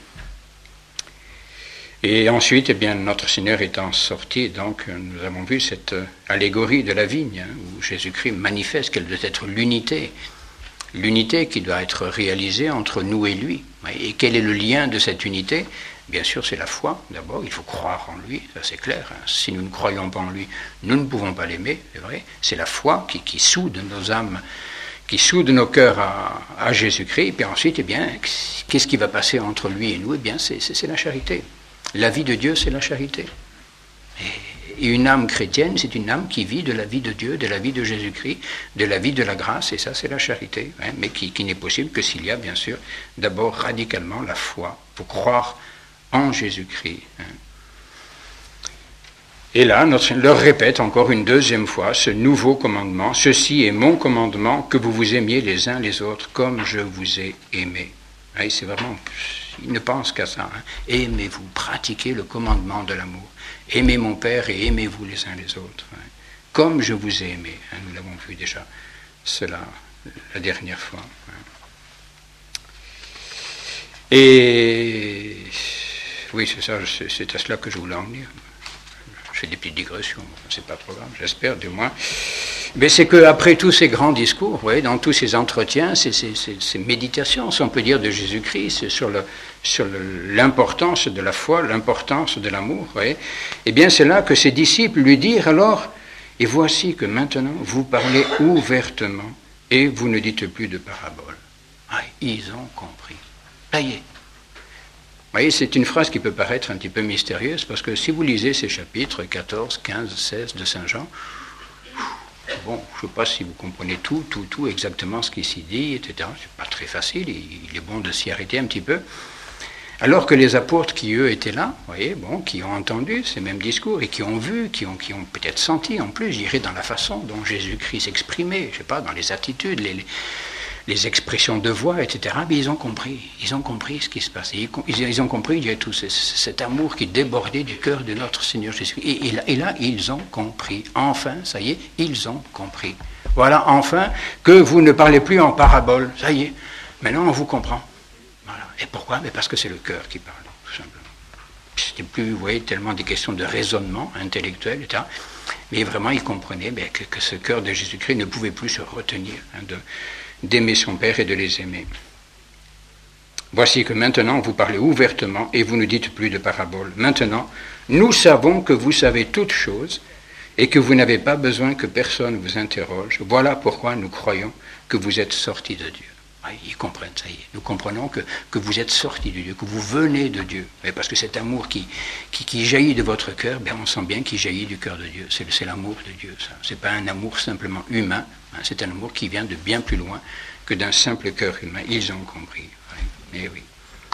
Et ensuite, eh bien, notre Seigneur étant sorti, donc, nous avons vu cette allégorie de la vigne, hein, où Jésus-Christ manifeste quelle doit être l'unité qui doit être réalisée entre nous et lui. Et quel est le lien de cette unité ? Bien sûr, c'est la foi, d'abord, il faut croire en lui, ça c'est clair. Hein. Si nous ne croyons pas en lui, nous ne pouvons pas l'aimer, c'est vrai. C'est la foi qui soude nos âmes, qui soude nos cœurs à Jésus-Christ. Et puis ensuite, eh bien, qu'est-ce qui va passer entre lui et nous ? Eh bien, c'est la charité. La vie de Dieu, c'est la charité. Et une âme chrétienne, c'est une âme qui vit de la vie de Dieu, de la vie de Jésus-Christ, de la vie de la grâce, et ça, c'est la charité. Hein, mais qui n'est possible que s'il y a, bien sûr, d'abord radicalement la foi. Il faut croire en Jésus-Christ. Hein. Et là, notre Seigneur leur répète encore une deuxième fois ce nouveau commandement. Ceci est mon commandement, que vous vous aimiez les uns les autres comme je vous ai aimé. Hein, c'est vraiment... Il ne pense qu'à ça. Hein. Aimez-vous, pratiquez le commandement de l'amour. Aimez mon Père et aimez-vous les uns les autres. Hein. Comme je vous ai aimé. Hein. Nous l'avons vu déjà, cela, la dernière fois. Hein. Et oui, c'est ça, c'est à cela que je voulais en venir. Je fais des petites digressions, c'est pas trop grave, j'espère du moins. Mais c'est qu'après tous ces grands discours, vous voyez, dans tous ces entretiens, ces méditations, si on peut dire, de Jésus-Christ, sur l'importance de la foi, l'importance de l'amour, vous voyez, eh bien c'est là que ses disciples lui dirent alors, et voici que maintenant vous parlez ouvertement et vous ne dites plus de paraboles. Ah, ils ont compris. Ça y est. Vous voyez, c'est une phrase qui peut paraître un petit peu mystérieuse, parce que si vous lisez ces chapitres 14, 15, 16 de Saint Jean, bon, je ne sais pas si vous comprenez tout exactement ce qui s'y dit, etc. C'est pas très facile, il est bon de s'y arrêter un petit peu. Alors que les apôtres qui, eux, étaient là, vous voyez, bon, qui ont entendu ces mêmes discours et qui ont vu, qui ont peut-être senti en plus, je dirais, dans la façon dont Jésus-Christ s'exprimait, je ne sais pas, dans les attitudes, les expressions de voix, etc., mais ils ont compris ce qui se passait. Ils ont compris, il y a tout cet amour qui débordait du cœur de notre Seigneur Jésus. Et là, ils ont compris. Enfin, ça y est, ils ont compris. Voilà, enfin, que vous ne parlez plus en parabole. Ça y est, Maintenant, on vous comprend. Voilà. Et pourquoi? Mais parce que c'est le cœur qui parle, tout simplement. C'était plus, vous voyez, tellement des questions de raisonnement intellectuel, etc. Mais vraiment, il comprenait que ce cœur de Jésus-Christ ne pouvait plus se retenir d'aimer son Père et de les aimer. Voici que maintenant, vous parlez ouvertement et vous ne dites plus de paraboles. Maintenant, nous savons que vous savez toutes choses et que vous n'avez pas besoin que personne vous interroge. Voilà pourquoi nous croyons que vous êtes sortis de Dieu. Oui, ils comprennent, ça y est. Nous comprenons que vous êtes sortis de Dieu, que vous venez de Dieu. Mais parce que cet amour qui jaillit de votre cœur, on sent bien qu'il jaillit du cœur de Dieu. C'est l'amour de Dieu, ça. Ce n'est pas un amour simplement humain, c'est un amour qui vient de bien plus loin que d'un simple cœur humain. Ils ont compris. Mais oui.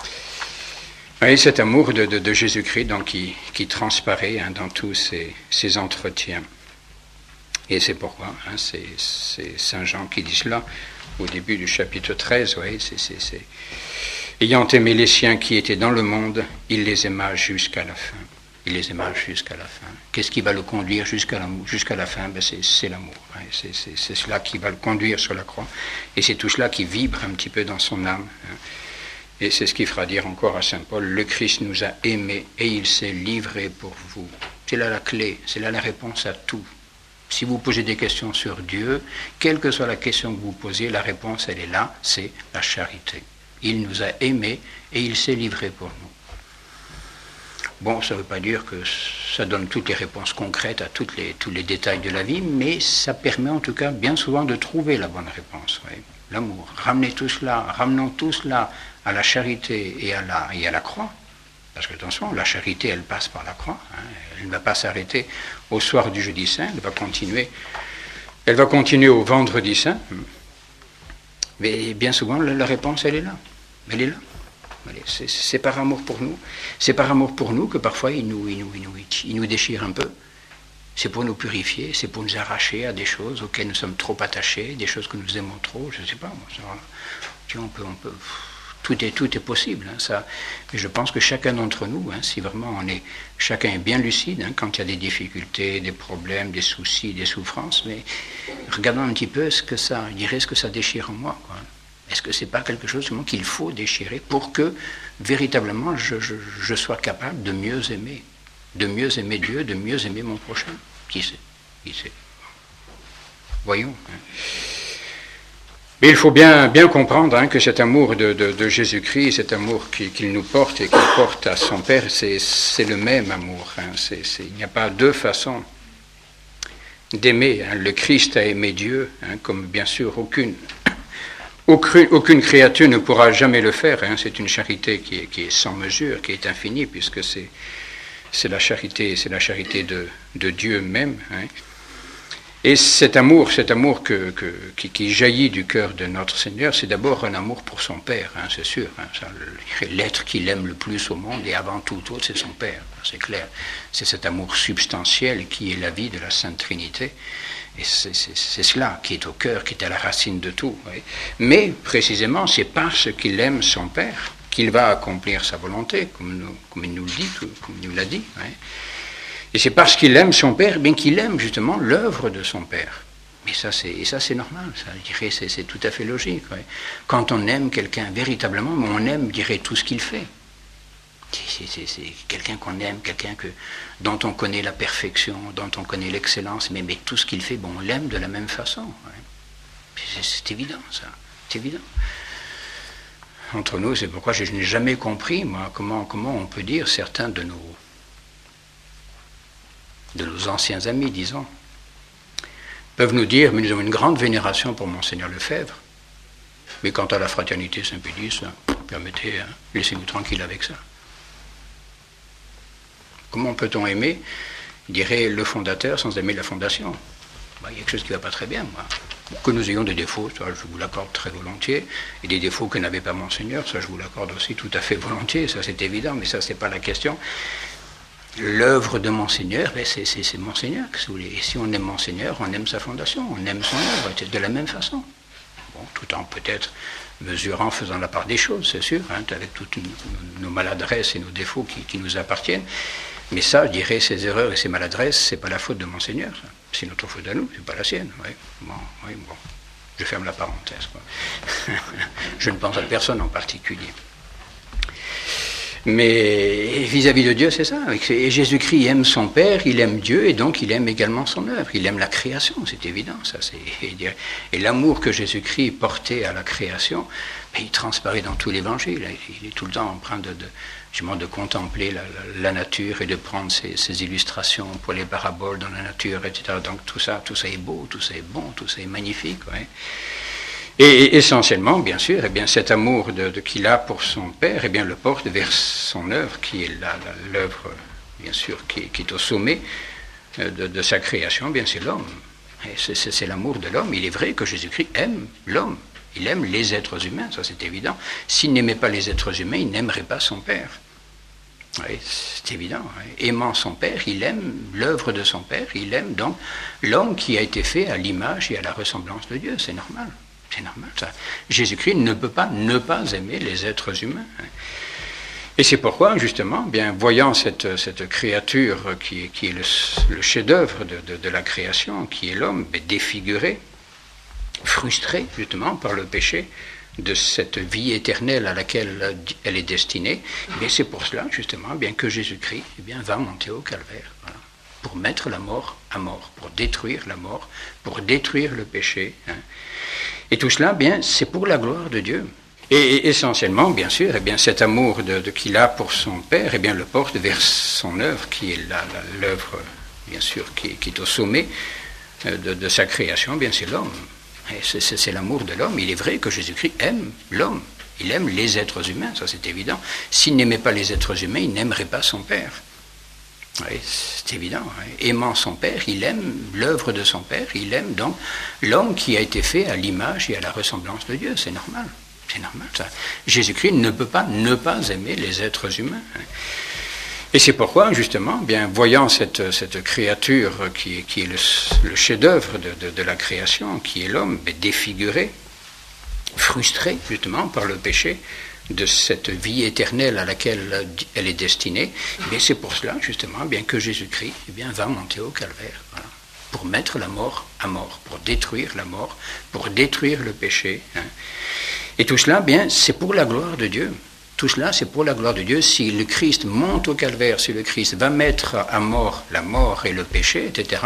Et cet amour de Jésus-Christ donc, qui transparaît dans tous ces entretiens. Et c'est pourquoi c'est Saint Jean qui dit cela au début du chapitre 13. Oui, c'est ayant aimé les siens qui étaient dans le monde, il les aima jusqu'à la fin. Il les aima jusqu'à la fin. Qu'est-ce qui va le conduire jusqu'à la fin? C'est l'amour. Hein. C'est cela qui va le conduire sur la croix. Et c'est tout cela qui vibre un petit peu dans son âme. Hein. Et c'est ce qui fera dire encore à Saint Paul, le Christ nous a aimés et il s'est livré pour vous. C'est là la clé, c'est là la réponse à tout. Si vous posez des questions sur Dieu, quelle que soit la question que vous posez, la réponse, elle est là, c'est la charité. Il nous a aimés et il s'est livré pour nous. Bon, ça ne veut pas dire que ça donne toutes les réponses concrètes à tous les détails de la vie, mais ça permet en tout cas bien souvent de trouver la bonne réponse. Oui. L'amour. Ramenons tout cela à la charité et à la croix. Parce que attention, la charité, elle passe par la croix. Hein. Elle ne va pas s'arrêter au soir du jeudi saint, elle va continuer au vendredi saint. Mais bien souvent, la réponse, elle est là. Elle est là. C'est par amour pour nous. C'est par amour pour nous que parfois il nous déchire un peu. C'est pour nous purifier, c'est pour nous arracher à des choses auxquelles nous sommes trop attachés, des choses que nous aimons trop, je ne sais pas. On peut, tout est possible. Hein, ça. Mais je pense que chacun d'entre nous, si vraiment chacun est bien lucide, quand il y a des difficultés, des problèmes, des soucis, des souffrances, mais regardons un petit peu est-ce que ça déchire en moi, quoi. Est-ce que ce n'est pas quelque chose qu'il faut déchirer pour que véritablement je sois capable de mieux aimer Dieu, de mieux aimer mon prochain? Qui sait? Voyons. Mais il faut bien comprendre que cet amour de Jésus-Christ, cet amour qu'il nous porte et qu'il porte à son Père, c'est le même amour. Il n'y a pas deux façons d'aimer. Le Christ a aimé Dieu, comme bien sûr aucune créature ne pourra jamais le faire. C'est une charité qui est sans mesure, qui est infinie, puisque c'est la charité de Dieu même. Et cet amour qui jaillit du cœur de notre Seigneur, c'est d'abord un amour pour son Père, c'est sûr. L'être qu'il aime le plus au monde, et avant tout autre, c'est son Père, c'est clair. C'est cet amour substantiel qui est la vie de la Sainte Trinité. Et c'est cela qui est au cœur, qui est à la racine de tout. Oui. Mais précisément, c'est parce qu'il aime son Père qu'il va accomplir sa volonté, comme il nous le dit, comme il nous l'a dit. Oui. Et c'est parce qu'il aime son Père qu'il aime justement l'œuvre de son Père. Et ça c'est normal, ça, je dirais, c'est tout à fait logique. Oui. Quand on aime quelqu'un véritablement, on aime, je dirais, tout ce qu'il fait. C'est quelqu'un qu'on aime, dont on connaît la perfection, dont on connaît l'excellence, mais tout ce qu'il fait, on l'aime de la même façon. Ouais. C'est évident, ça. C'est évident. Entre nous, c'est pourquoi je n'ai jamais compris, moi, comment on peut dire certains de nos anciens amis, disons, peuvent nous dire, mais nous avons une grande vénération pour Monseigneur Lefebvre, mais quant à la fraternité Saint-Pédis, permettez, laissez-nous tranquille avec ça. Comment peut-on aimer, dirait le fondateur, sans aimer la fondation? Il y a quelque chose qui ne va pas très bien, moi. Que nous ayons des défauts, ça je vous l'accorde très volontiers, et des défauts que n'avait pas Monseigneur, ça je vous l'accorde aussi tout à fait volontiers, ça c'est évident, mais ça c'est pas la question. L'œuvre de Monseigneur, c'est Monseigneur, si vous voulez. Et si on aime Monseigneur, on aime sa fondation, on aime son œuvre, de la même façon. Bon, tout en peut-être mesurant, faisant la part des choses, c'est sûr, avec toutes nos maladresses et nos défauts qui nous appartiennent. Mais ça, je dirais, ces erreurs et ces maladresses, c'est pas la faute de Monseigneur. C'est notre faute à nous, c'est pas la sienne. Oui. Bon. Je ferme la parenthèse. Je ne pense à personne en particulier. Mais vis-à-vis de Dieu, c'est ça. Et Jésus-Christ aime son Père, il aime Dieu, et donc il aime également son œuvre. Il aime la création, c'est évident. Ça, et l'amour que Jésus-Christ portait à la création, il transparaît dans tout l'Évangile. Il est tout le temps en train de contempler la nature et de prendre ses illustrations pour les paraboles dans la nature, etc. Donc tout ça est beau, tout ça est bon, tout ça est magnifique. Ouais. Et essentiellement, bien sûr, cet amour qu'il a pour son Père, le porte vers son œuvre, qui est l'œuvre, bien sûr, qui est au sommet de sa création, c'est l'homme. Et c'est l'amour de l'homme. Il est vrai que Jésus-Christ aime l'homme. Il aime les êtres humains, ça c'est évident. S'il n'aimait pas les êtres humains, il n'aimerait pas son Père. Oui, c'est évident. Aimant son Père, il aime l'œuvre de son Père, il aime donc l'homme qui a été fait à l'image et à la ressemblance de Dieu. C'est normal. C'est normal, ça. Jésus-Christ ne peut pas ne pas aimer les êtres humains. Et c'est pourquoi, justement, voyant cette créature qui est le chef-d'œuvre de la création, qui est l'homme, défiguré, frustré, justement, par le péché de cette vie éternelle à laquelle elle est destinée, c'est pour cela, justement, que Jésus-Christ va monter au calvaire. Voilà. Pour mettre la mort à mort, pour détruire la mort, pour détruire le péché. Et tout cela, c'est pour la gloire de Dieu. Et essentiellement, bien sûr, cet amour qu'il a pour son Père, le porte vers son œuvre, qui est l'œuvre, bien sûr, qui est au sommet de sa création, c'est l'homme. Et c'est l'amour de l'homme. Il est vrai que Jésus-Christ aime l'homme. Il aime les êtres humains, ça c'est évident. S'il n'aimait pas les êtres humains, il n'aimerait pas son Père. Oui, c'est évident. Aimant son Père, il aime l'œuvre de son Père, il aime donc l'homme qui a été fait à l'image et à la ressemblance de Dieu. C'est normal. C'est normal, ça. Jésus-Christ ne peut pas ne pas aimer les êtres humains. Et c'est pourquoi, justement, voyant cette créature qui est le chef-d'œuvre de la création, qui est l'homme, défiguré, frustré, justement, par le péché de cette vie éternelle à laquelle elle est destinée, c'est pour cela, justement, que Jésus-Christ va monter au calvaire, voilà, pour mettre la mort à mort, pour détruire la mort, pour détruire le péché. Et tout cela, c'est pour la gloire de Dieu. Tout cela, c'est pour la gloire de Dieu. Si le Christ monte au calvaire, si le Christ va mettre à mort la mort et le péché, etc.,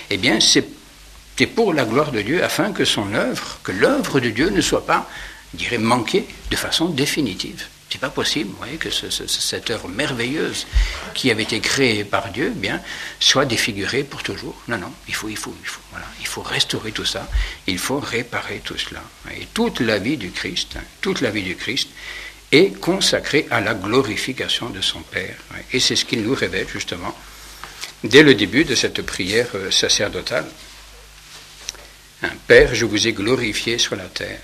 c'est pour la gloire de Dieu, afin que son œuvre, que l'œuvre de Dieu ne soit pas, manquée de façon définitive. C'est pas possible, vous voyez, que cette œuvre merveilleuse qui avait été créée par Dieu, soit défigurée pour toujours. Non, il faut restaurer tout ça, il faut réparer tout cela. Et toute la vie du Christ, est consacrée à la glorification de son Père. Et c'est ce qu'il nous révèle, justement, dès le début de cette prière sacerdotale. Père, je vous ai glorifié sur la terre.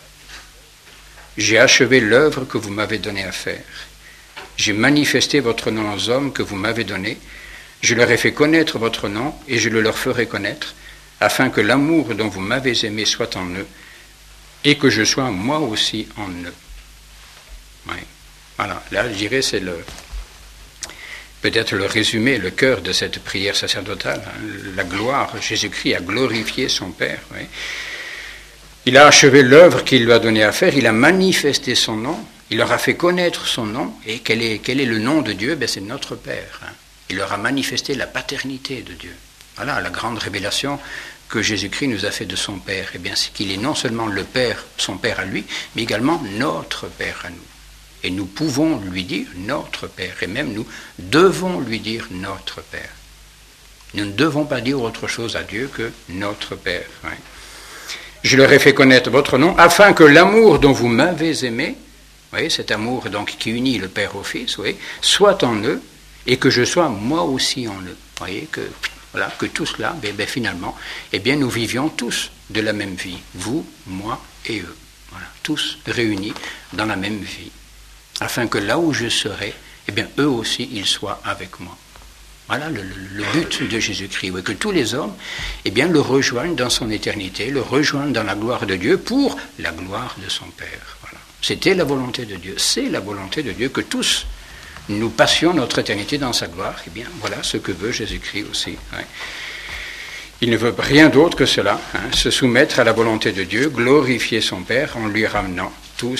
J'ai achevé l'œuvre que vous m'avez donnée à faire. J'ai manifesté votre nom aux hommes que vous m'avez donnés. Je leur ai fait connaître votre nom et je le leur ferai connaître, afin que l'amour dont vous m'avez aimé soit en eux et que je sois moi aussi en eux. Oui. Voilà, là je dirais c'est peut-être le résumé, le cœur de cette prière sacerdotale. La gloire, Jésus-Christ a glorifié son Père. Oui. Il a achevé l'œuvre qu'il lui a donnée à faire, il a manifesté son nom, il leur a fait connaître son nom, et quel est le nom de Dieu ? C'est notre Père. Il leur a manifesté la paternité de Dieu. Voilà la grande révélation que Jésus-Christ nous a fait de son Père. C'est qu'il est non seulement le Père, son Père à lui, mais également notre Père à nous. Et nous pouvons lui dire notre Père, et même nous devons lui dire notre Père. Nous ne devons pas dire autre chose à Dieu que notre Père. Oui. Je leur ai fait connaître votre nom, afin que l'amour dont vous m'avez aimé, vous voyez, cet amour donc qui unit le Père au Fils, vous voyez, soit en eux, et que je sois moi aussi en eux. Vous voyez, que tout cela, finalement, nous vivions tous de la même vie, vous, moi et eux. Voilà, tous réunis dans la même vie, afin que là où je serai, eux aussi, ils soient avec moi. Voilà le but de Jésus-Christ, que tous les hommes le rejoignent dans son éternité, le rejoignent dans la gloire de Dieu pour la gloire de son Père. Voilà. C'était la volonté de Dieu, c'est la volonté de Dieu que tous nous passions notre éternité dans sa gloire. Voilà ce que veut Jésus-Christ aussi. Ouais. Il ne veut rien d'autre que cela, se soumettre à la volonté de Dieu, glorifier son Père en lui ramenant tous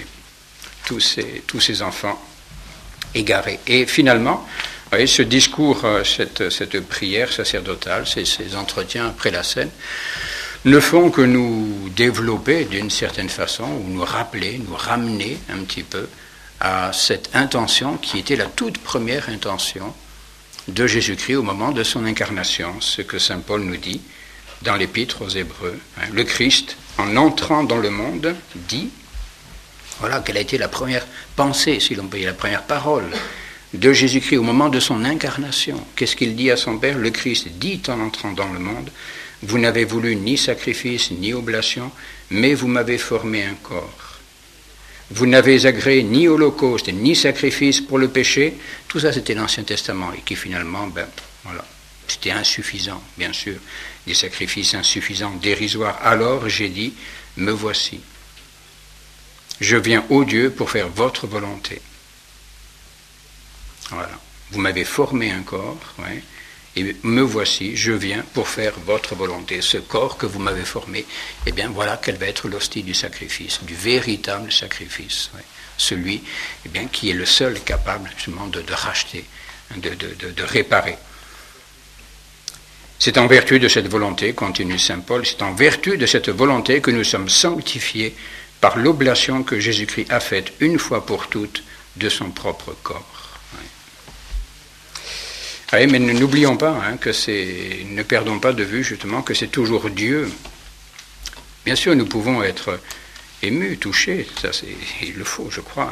ses enfants égarés. Et finalement, vous voyez, ce discours, cette prière sacerdotale, ces entretiens après la scène, ne font que nous développer d'une certaine façon, ou nous rappeler, nous ramener un petit peu à cette intention qui était la toute première intention de Jésus-Christ au moment de son incarnation, ce que saint Paul nous dit dans l'Épître aux Hébreux. Le Christ, en entrant dans le monde, dit, voilà quelle a été la première pensée, si l'on peut dire, la première parole de Jésus-Christ au moment de son incarnation. Qu'est-ce qu'il dit à son Père? Le Christ dit en entrant dans le monde, vous n'avez voulu ni sacrifice ni oblation, mais vous m'avez formé un corps. Vous n'avez agréé ni holocauste, ni sacrifice pour le péché. Tout ça, c'était l'Ancien Testament, et qui finalement, voilà, c'était insuffisant, bien sûr. Des sacrifices insuffisants, dérisoires. Alors j'ai dit, me voici. Je viens, ô Dieu, pour faire votre volonté. Voilà. Vous m'avez formé un corps, ouais, et me voici, je viens pour faire votre volonté. Ce corps que vous m'avez formé, eh bien voilà quelle va être l'hostie du sacrifice, du véritable sacrifice. Ouais. Celui eh bien, qui est le seul capable justement de racheter, de réparer. C'est en vertu de cette volonté, continue saint Paul, c'est en vertu de cette volonté que nous sommes sanctifiés par l'oblation que Jésus-Christ a faite une fois pour toutes de son propre corps. Oui, mais n'oublions pas ne perdons pas de vue justement que c'est toujours Dieu. Bien sûr, nous pouvons être émus, touchés, ça il le faut, je crois,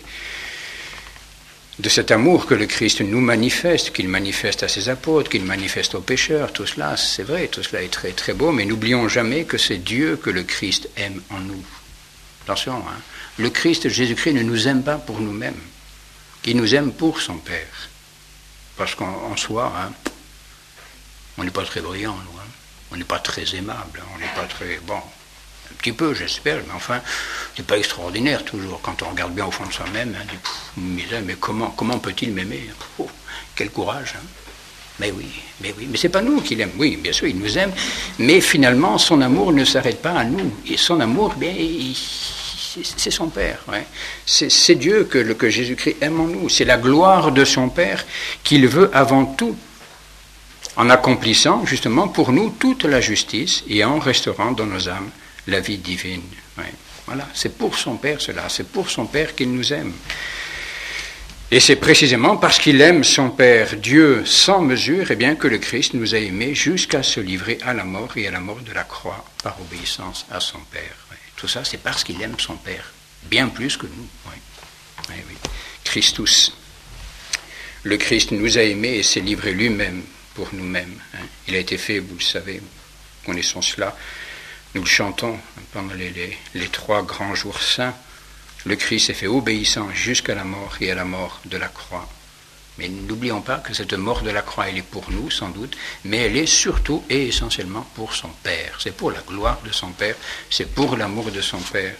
de cet amour que le Christ nous manifeste, qu'il manifeste à ses apôtres, qu'il manifeste aux pécheurs. Tout cela, c'est vrai, tout cela est très très beau, mais n'oublions jamais que c'est Dieu que le Christ aime en nous. Attention, le Christ, Jésus-Christ, ne nous aime pas pour nous-mêmes. Il nous aime pour son Père. Parce qu'en soi, on n'est pas très brillant, nous. On n'est pas très aimable, on n'est pas très... Bon, un petit peu, j'espère, mais enfin, c'est pas extraordinaire toujours. Quand on regarde bien au fond de soi-même, mais comment peut-il m'aimer? Quel courage, Mais oui, mais c'est pas nous qui l'aime. Oui, bien sûr, il nous aime, mais finalement, son amour ne s'arrête pas à nous. Et son amour, bien, c'est son Père. Ouais. C'est Dieu que Jésus-Christ aime en nous. C'est la gloire de son Père qu'il veut avant tout, en accomplissant justement pour nous toute la justice et en restaurant dans nos âmes la vie divine. Ouais. Voilà, c'est pour son Père cela, c'est pour son Père qu'il nous aime. Et c'est précisément parce qu'il aime son Père, Dieu sans mesure, bien que le Christ nous a aimés jusqu'à se livrer à la mort et à la mort de la croix par obéissance à son Père. Ouais. Tout ça, c'est parce qu'il aime son Père, bien plus que nous. Oui. Oui, oui. Christus. Le Christ nous a aimés et s'est livré lui-même pour nous-mêmes. Il a été fait, vous le savez, connaissons cela, nous le chantons pendant les 3 grands jours saints. Le Christ s'est fait obéissant jusqu'à la mort et à la mort de la croix. Mais n'oublions pas que cette mort de la croix, elle est pour nous, sans doute, mais elle est surtout et essentiellement pour son Père. C'est pour la gloire de son Père, c'est pour l'amour de son Père.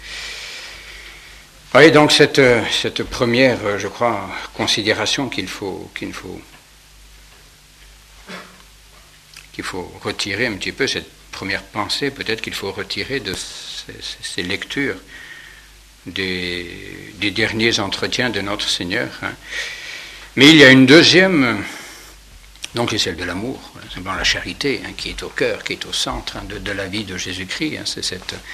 Vous voyez donc cette première, je crois, considération qu'il faut retirer un petit peu, cette première pensée peut-être qu'il faut retirer de ces lectures des derniers entretiens de notre Seigneur. Mais il y a une deuxième, donc c'est celle de l'amour, simplement la charité, qui est au cœur, qui est au centre de la vie de Jésus-Christ. C'est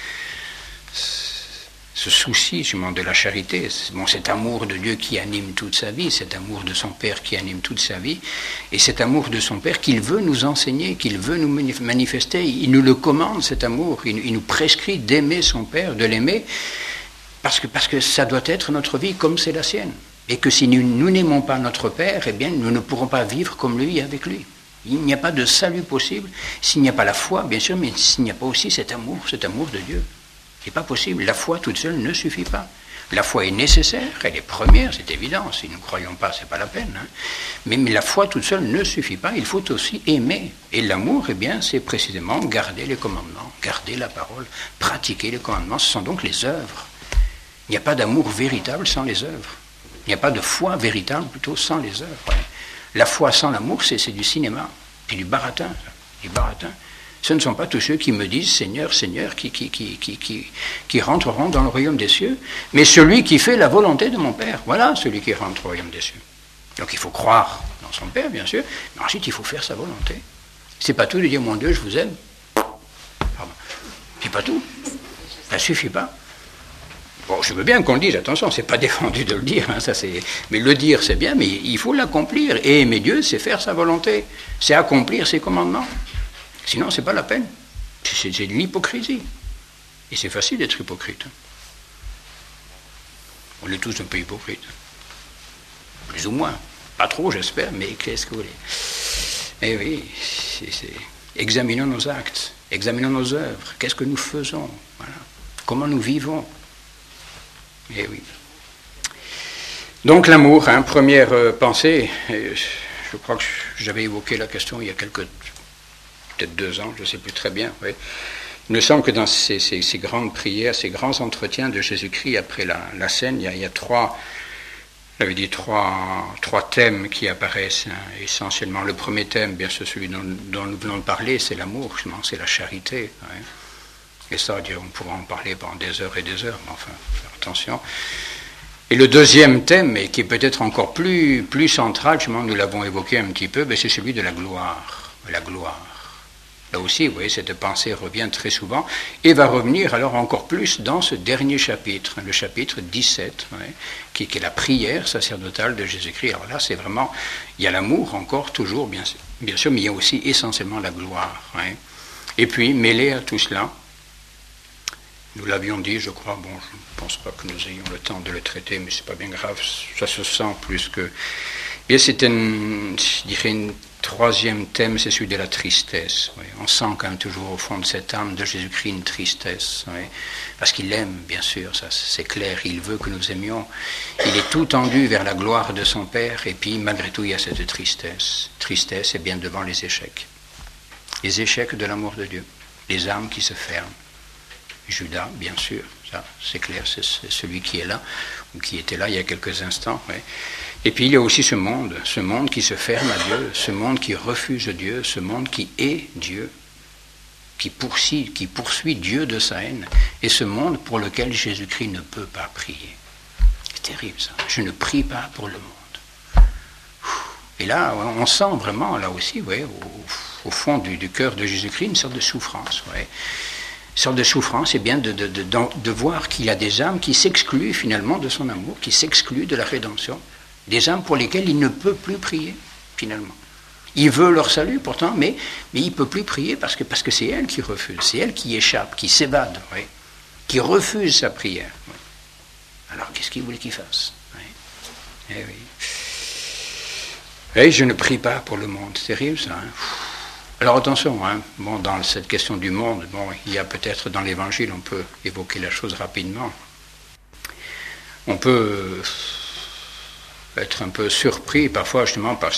ce souci justement de la charité, cet amour de Dieu qui anime toute sa vie, cet amour de son Père qui anime toute sa vie, et cet amour de son Père qu'il veut nous enseigner, qu'il veut nous manifester. Il nous le commande, cet amour, il nous prescrit d'aimer son Père, de l'aimer, parce que ça doit être notre vie comme c'est la sienne. Et que si nous n'aimons pas notre Père, eh bien nous ne pourrons pas vivre comme lui avec lui. Il n'y a pas de salut possible s'il n'y a pas la foi, bien sûr, mais s'il n'y a pas aussi cet amour de Dieu. C'est pas possible. La foi toute seule ne suffit pas. La foi est nécessaire, elle est première, c'est évident. Si nous ne croyons pas, c'est pas la peine. Mais la foi toute seule ne suffit pas. Il faut aussi aimer. Et l'amour, eh bien, c'est précisément garder les commandements, garder la parole, pratiquer les commandements. Ce sont donc les œuvres. Il n'y a pas d'amour véritable sans les œuvres. Il n'y a pas de foi véritable plutôt sans les œuvres. La foi sans l'amour, c'est du cinéma, c'est du baratin. Il dit, Baratin, ce ne sont pas tous ceux qui me disent Seigneur, Seigneur, qui rentreront dans le royaume des cieux, mais celui qui fait la volonté de mon Père. Voilà celui qui rentre au royaume des cieux. Donc il faut croire dans son Père, bien sûr, mais ensuite il faut faire sa volonté. C'est pas tout de dire, mon Dieu, je vous aime. Pardon. C'est pas tout. Ça ne suffit pas. Bon, je veux bien qu'on le dise, attention, c'est pas défendu de le dire, hein, mais le dire c'est bien, mais il faut l'accomplir. Et aimer Dieu, c'est faire sa volonté, c'est accomplir ses commandements. Sinon, c'est pas la peine. C'est de l'hypocrisie. Et c'est facile d'être hypocrite. On est tous un peu hypocrites. Plus ou moins. Pas trop, j'espère, mais qu'est-ce que vous voulez? Eh oui, examinons nos actes, examinons nos œuvres. Qu'est-ce que nous faisons? Voilà. Comment nous vivons? Eh oui. Donc l'amour, hein, première pensée. Je crois que j'avais évoqué la question il y a peut-être 2 ans, je ne sais plus très bien. Oui. Il me semble que dans ces grandes prières, ces grands entretiens de Jésus-Christ après la scène, il y a trois thèmes qui apparaissent, hein, essentiellement. Le premier thème, bien sûr, celui dont nous venons de parler, c'est l'amour, c'est la charité. Ouais. Et ça, on pourra en parler pendant des heures et des heures, mais enfin, faire attention. Et le deuxième thème, et qui est peut-être encore plus central, nous l'avons évoqué un petit peu, c'est celui de la gloire. La gloire. Là aussi, vous voyez, cette pensée revient très souvent et va revenir alors encore plus dans ce dernier chapitre, le chapitre 17, ouais, qui est la prière sacerdotale de Jésus-Christ. Alors là, c'est vraiment, il y a l'amour encore, toujours, bien sûr, mais il y a aussi essentiellement la gloire. Ouais. Et puis, mêlé à tout cela, nous l'avions dit, je crois, bon, je ne pense pas que nous ayons le temps de le traiter, mais c'est pas bien grave, ça se sent plus que... Et c'est je dirais, une troisième thème, c'est celui de la tristesse. Oui. On sent quand même toujours au fond de cette âme de Jésus-Christ une tristesse. Oui. Parce qu'il aime, bien sûr, ça c'est clair, il veut que nous aimions. Il est tout tendu vers la gloire de son Père, et puis malgré tout il y a cette tristesse. Tristesse est bien devant les échecs. Les échecs de l'amour de Dieu. Les âmes qui se ferment. Judas, bien sûr, ça c'est clair, c'est celui qui est là, ou qui était là il y a quelques instants. Oui. Et puis il y a aussi ce monde qui se ferme à Dieu, ce monde qui refuse Dieu, ce monde qui est Dieu, qui poursuit Dieu de sa haine, et ce monde pour lequel Jésus-Christ ne peut pas prier. C'est terrible ça, je ne prie pas pour le monde. Et là, on sent vraiment, là aussi, ouais, au fond du cœur de Jésus-Christ, une sorte de souffrance. Ouais. Une sorte de souffrance, c'est bien de voir qu'il y a des âmes qui s'excluent finalement de son amour, qui s'excluent de la rédemption. Des âmes pour lesquelles il ne peut plus prier, finalement. Il veut leur salut, pourtant, mais il ne peut plus prier parce que c'est elle qui refuse, c'est elle qui échappe, qui s'évade, oui, qui refuse sa prière. Oui. Alors, qu'est-ce qu'il voulait qu'il fasse? Oui. Eh oui. Et je ne prie pas pour le monde. C'est terrible, ça. Hein. Alors, attention, hein. Bon, dans cette question du monde, bon, il y a peut-être dans l'Évangile, on peut évoquer la chose rapidement. On peut être un peu surpris parfois justement par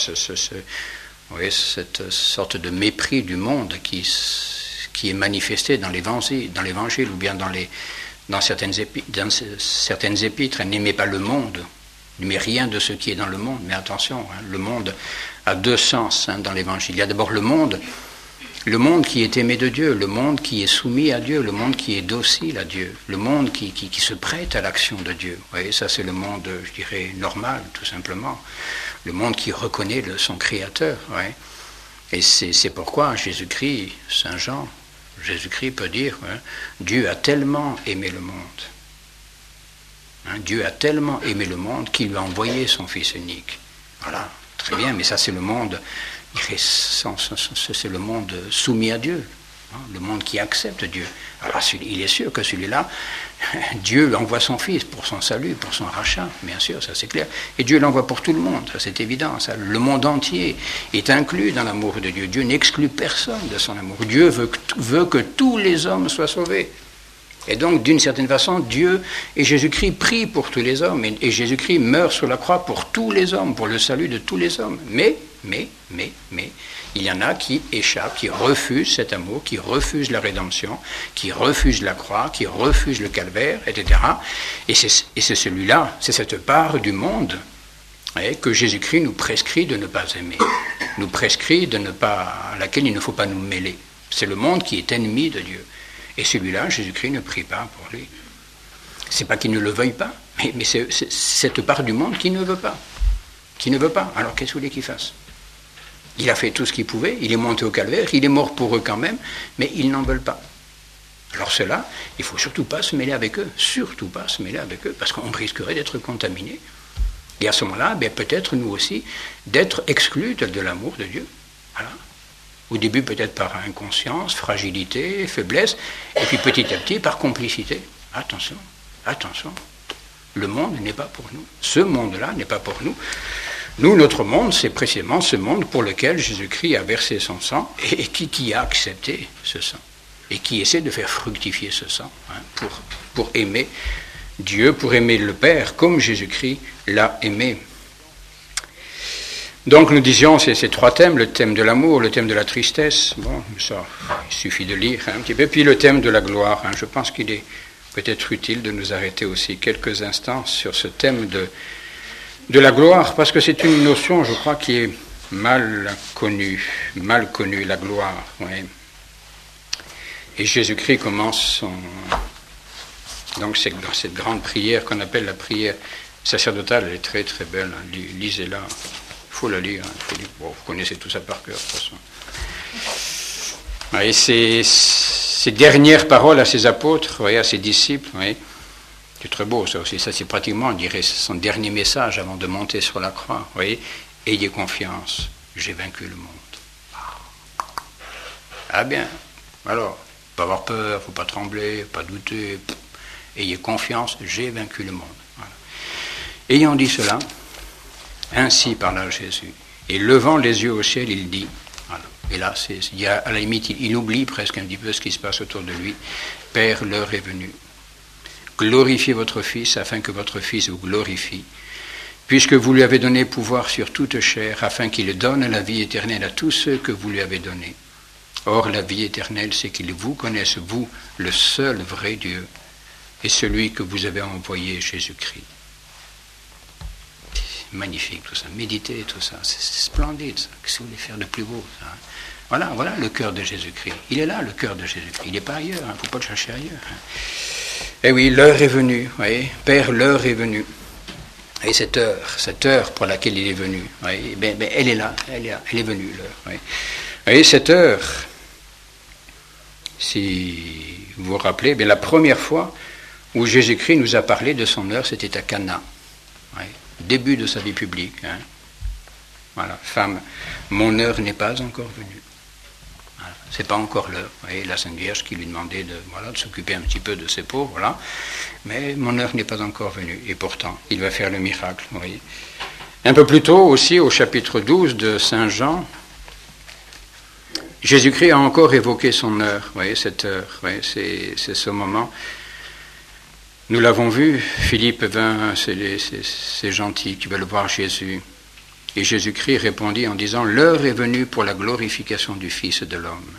cette sorte de mépris du monde qui est manifesté dans l'Évangile ou bien dans certaines épîtres. N'aimez pas le monde, n'aimez rien de ce qui est dans le monde. Mais attention, hein, le monde a 2 sens hein, dans l'Évangile. Il y a d'abord le monde qui est aimé de Dieu, le monde qui est soumis à Dieu, le monde qui est docile à Dieu, le monde qui se prête à l'action de Dieu. Vous voyez, ça c'est le monde, je dirais, normal, tout simplement. Le monde qui reconnaît son Créateur. Ouais. Et c'est pourquoi Jésus-Christ, Saint Jean, Jésus-Christ peut dire, hein, Dieu a tellement aimé le monde. Hein, Dieu a tellement aimé le monde qu'il lui a envoyé son Fils unique. Voilà, très bien, mais ça c'est le monde... C'est le monde soumis à Dieu, hein, le monde qui accepte Dieu. Alors il est sûr que celui-là, Dieu envoie son Fils pour son salut, pour son rachat, bien sûr, ça c'est clair. Et Dieu l'envoie pour tout le monde, ça c'est évident. Ça. Le monde entier est inclus dans l'amour de Dieu. Dieu n'exclut personne de son amour. Dieu veut que tous les hommes soient sauvés. Et donc, d'une certaine façon, Dieu et Jésus-Christ prient pour tous les hommes. Et Jésus-Christ meurt sur la croix pour tous les hommes, pour le salut de tous les hommes. Mais, il y en a qui échappent, qui refusent cet amour, qui refusent la rédemption, qui refusent la croix, qui refusent le calvaire, etc. Et c'est celui-là, c'est cette part du monde que Jésus-Christ nous prescrit de ne pas aimer. nous prescrit à laquelle il ne faut pas nous mêler. C'est le monde qui est ennemi de Dieu. Et celui-là, Jésus-Christ ne prie pas pour lui. C'est pas qu'il ne le veuille pas, mais c'est cette part du monde qui ne veut pas. Qui ne veut pas. Alors qu'est-ce que vous voulez qu'il fasse? Il a fait tout ce qu'il pouvait, il est monté au calvaire, il est mort pour eux quand même, mais ils n'en veulent pas. Alors cela, il ne faut surtout pas se mêler avec eux, surtout pas se mêler avec eux, parce qu'on risquerait d'être contaminé. Et à ce moment-là, peut-être nous aussi, d'être exclus de l'amour de Dieu. Voilà. Au début peut-être par inconscience, fragilité, faiblesse, et puis petit à petit par complicité. Attention, attention, le monde n'est pas pour nous. Ce monde-là n'est pas pour nous. Nous, notre monde, c'est précisément ce monde pour lequel Jésus-Christ a versé son sang et qui a accepté ce sang et qui essaie de faire fructifier ce sang pour aimer Dieu, pour aimer le Père comme Jésus-Christ l'a aimé. Donc nous disions ces trois thèmes, le thème de l'amour, le thème de la tristesse, bon, ça, il suffit de lire un petit peu, puis le thème de la gloire. Je pense qu'il est peut-être utile de nous arrêter aussi quelques instants sur ce thème de la gloire, parce que c'est une notion, je crois, qui est mal connue, la gloire. Oui. Et Jésus-Christ commence donc cette grande prière qu'on appelle la prière sacerdotale, elle est très très belle, lisez-la, il faut la lire, Bon, vous connaissez tout ça par cœur de toute façon. Et ces dernières paroles à ses apôtres, à ses disciples, c'est très beau ça aussi, ça c'est pratiquement, on dirait, son dernier message avant de monter sur la croix. Vous voyez, ayez confiance, j'ai vaincu le monde. Ah bien, alors, pas avoir peur, faut pas trembler, pas douter, ayez confiance, j'ai vaincu le monde. Voilà. Ayant dit cela, ainsi parla Jésus, et levant les yeux au ciel, il dit, voilà. Et là, à la limite, il oublie presque un petit peu ce qui se passe autour de lui. Père, l'heure est venue. Glorifiez votre Fils, afin que votre Fils vous glorifie, puisque vous lui avez donné pouvoir sur toute chair, afin qu'il donne la vie éternelle à tous ceux que vous lui avez donnés. Or, la vie éternelle, c'est qu'ils vous connaissent, vous, le seul vrai Dieu, et celui que vous avez envoyé, Jésus-Christ. Magnifique tout ça, méditez tout ça, c'est splendide ça. Qu'est-ce que vous voulez faire de plus beau ça? Voilà le cœur de Jésus-Christ. Il est là, le cœur de Jésus-Christ. Il n'est pas ailleurs, il ne faut pas le chercher ailleurs. Eh oui, l'heure est venue, voyez, Père, l'heure est venue. Et cette heure pour laquelle il est venu, voyez, elle est là, elle est venue, l'heure. Voyez. Et cette heure, si vous vous rappelez, la première fois où Jésus-Christ nous a parlé de son heure, c'était à Cana, début de sa vie publique. Voilà, femme, mon heure n'est pas encore venue. Voilà, c'est pas encore l'heure. Vous voyez, la Sainte Vierge qui lui demandait de s'occuper un petit peu de ses pauvres, voilà. Mais mon heure n'est pas encore venue. Et pourtant, il va faire le miracle. Vous voyez. Un peu plus tôt aussi, au chapitre 12 de Saint Jean, Jésus-Christ a encore évoqué son heure. Vous voyez, cette heure, vous voyez, c'est ce moment. Nous l'avons vu, Philippe vint, c'est gentil, qui veulent voir Jésus. Et Jésus-Christ répondit en disant, l'heure est venue pour la glorification du Fils de l'homme.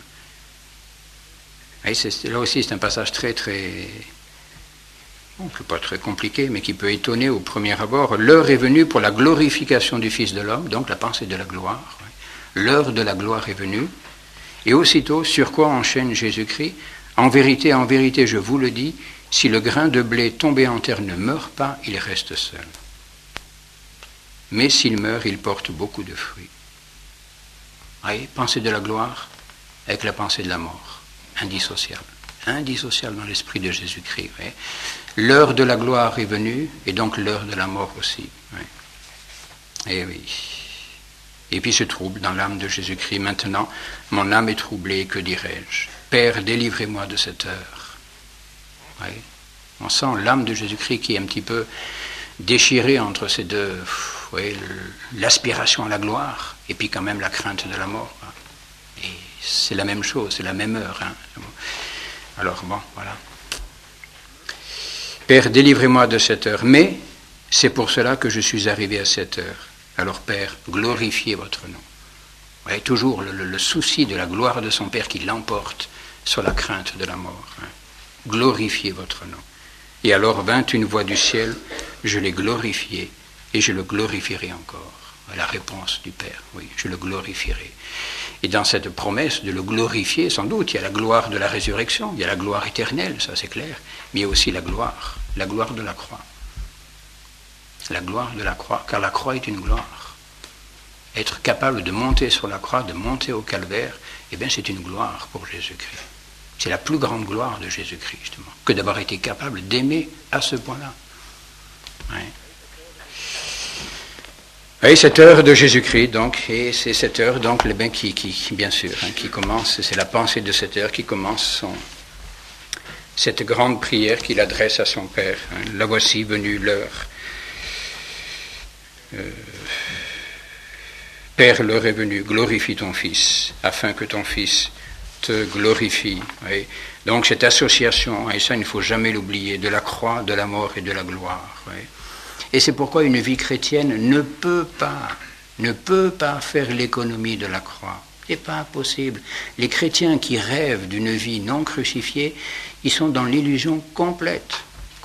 Là aussi, c'est un passage très, très, pas très compliqué, mais qui peut étonner au premier abord. L'heure est venue pour la glorification du Fils de l'homme, donc la pensée de la gloire. L'heure de la gloire est venue. Et aussitôt, sur quoi enchaîne Jésus-Christ? En vérité, je vous le dis, si le grain de blé tombé en terre ne meurt pas, il reste seul. Mais s'il meurt, il porte beaucoup de fruits. Voyez, pensée de la gloire avec la pensée de la mort, indissociable dans l'esprit de Jésus-Christ. Voyez. L'heure de la gloire est venue, et donc l'heure de la mort aussi. Voyez. Et oui. Et puis ce trouble dans l'âme de Jésus-Christ. Maintenant, mon âme est troublée, que dirais-je? Père, délivrez-moi de cette heure. Voyez. On sent l'âme de Jésus-Christ qui est un petit peu déchirée entre ces deux, vous voyez, l'aspiration à la gloire et puis quand même la crainte de la mort. Et c'est la même chose, c'est la même heure. Alors bon, voilà. Père, délivrez-moi de cette heure, mais c'est pour cela que je suis arrivé à cette heure. Alors Père, glorifiez votre nom. Vous voyez, toujours le souci de la gloire de son Père qui l'emporte sur la crainte de la mort. Glorifiez votre nom. Et alors vint une voix du ciel, je l'ai glorifié et je le glorifierai encore. la réponse du Père. Oui, je le glorifierai. Et dans cette promesse de le glorifier, sans doute, il y a la gloire de la résurrection, il y a la gloire éternelle, ça c'est clair, mais il y a aussi la gloire de la croix. La gloire de la croix, car la croix est une gloire. Être capable de monter sur la croix, de monter au calvaire, eh bien c'est une gloire pour Jésus-Christ. C'est la plus grande gloire de Jésus-Christ, justement, que d'avoir été capable d'aimer à ce point-là. Ouais. Et cette heure de Jésus-Christ, donc, et c'est cette heure, donc, bien sûr, qui commence, c'est la pensée de cette heure qui commence cette grande prière qu'il adresse à son Père. La voici venue l'heure. Père, l'heure est venue, glorifie ton Fils, afin que ton Fils te glorifie. Oui. Donc cette association, et ça il ne faut jamais l'oublier, de la croix, de la mort et de la gloire. Oui. Et c'est pourquoi une vie chrétienne ne peut pas faire l'économie de la croix. C'est pas possible. Les chrétiens qui rêvent d'une vie non crucifiée, ils sont dans l'illusion complète.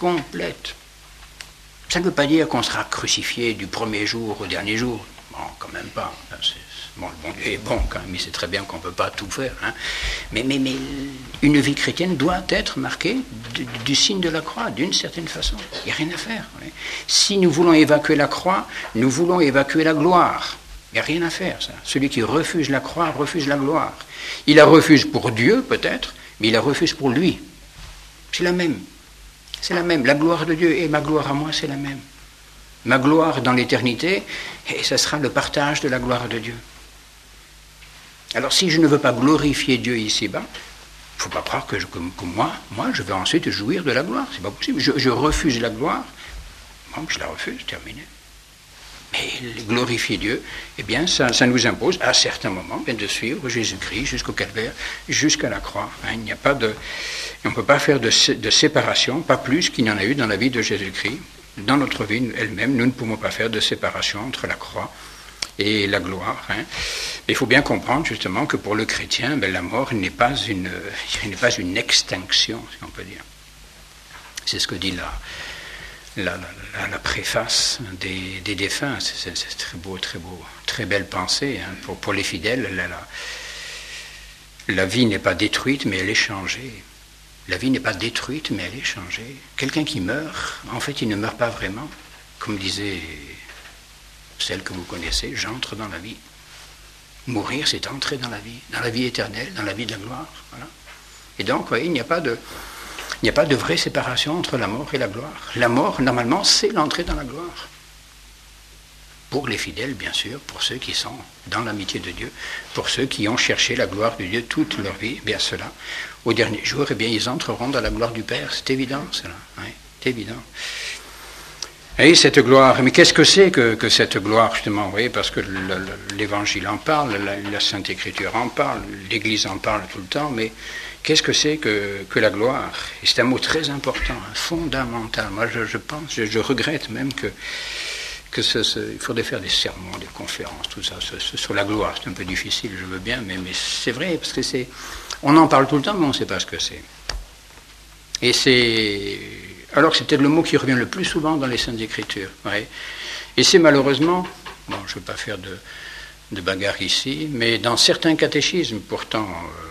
Ça ne veut pas dire qu'on sera crucifié du premier jour au dernier jour. Bon, quand même pas. Bon, le bon Dieu est bon quand même, il sait très bien qu'on ne peut pas tout faire. Hein. Mais une vie chrétienne doit être marquée du signe de la croix, d'une certaine façon. Il n'y a rien à faire. Oui. Si nous voulons évacuer la croix, nous voulons évacuer la gloire. Il n'y a rien à faire, ça. Celui qui refuse la croix refuse la gloire. Il la refuse pour Dieu, peut-être, mais il la refuse pour lui. C'est la même. C'est la même. La gloire de Dieu et ma gloire à moi, c'est la même. Ma gloire dans l'éternité, et ce sera le partage de la gloire de Dieu. Alors si je ne veux pas glorifier Dieu ici-bas, il ne faut pas croire que moi, je vais ensuite jouir de la gloire. C'est pas possible. Je refuse la gloire. Bon, je la refuse, terminé. Mais glorifier Dieu, eh bien, ça nous impose à certains moments de suivre Jésus-Christ jusqu'au calvaire, jusqu'à la croix. Il n'y a pas on ne peut pas faire de séparation, pas plus qu'il n'y en a eu dans la vie de Jésus-Christ. Dans notre vie elle-même, nous ne pouvons pas faire de séparation entre la croix et la gloire. Il faut bien comprendre justement que pour le chrétien, la mort n'est pas une extinction, si on peut dire. C'est ce que dit la préface des défunts. C'est très beau, très belle pensée. Pour les fidèles, la vie n'est pas détruite, mais elle est changée. La vie n'est pas détruite, mais elle est changée. Quelqu'un qui meurt, en fait, il ne meurt pas vraiment. Comme disait celle que vous connaissez, j'entre dans la vie. Mourir, c'est entrer dans la vie éternelle, dans la vie de la gloire. Voilà. Et donc, il n'y a pas de vraie séparation entre la mort et la gloire. La mort, normalement, c'est l'entrée dans la gloire. Pour les fidèles, bien sûr, pour ceux qui sont dans l'amitié de Dieu, pour ceux qui ont cherché la gloire de Dieu toute leur vie, eh bien cela, au dernier jour, eh bien ils entreront dans la gloire du Père. C'est évident, cela. Oui, c'est évident. Et cette gloire, mais qu'est-ce que c'est que cette gloire, justement, vous voyez, parce que l'Évangile en parle, la Sainte Écriture en parle, l'Église en parle tout le temps, mais qu'est-ce que c'est que la gloire? Et c'est un mot très important, fondamental. Moi, je regrette même que il faudrait faire des sermons, des conférences, tout ça, sur la gloire. C'est un peu difficile, je veux bien, mais c'est vrai, parce que on en parle tout le temps, mais on ne sait pas ce que c'est. Et alors que c'est peut-être le mot qui revient le plus souvent dans les Saintes Écritures. Ouais. Et c'est malheureusement, bon, je ne veux pas faire de bagarre ici, mais dans certains catéchismes, pourtant,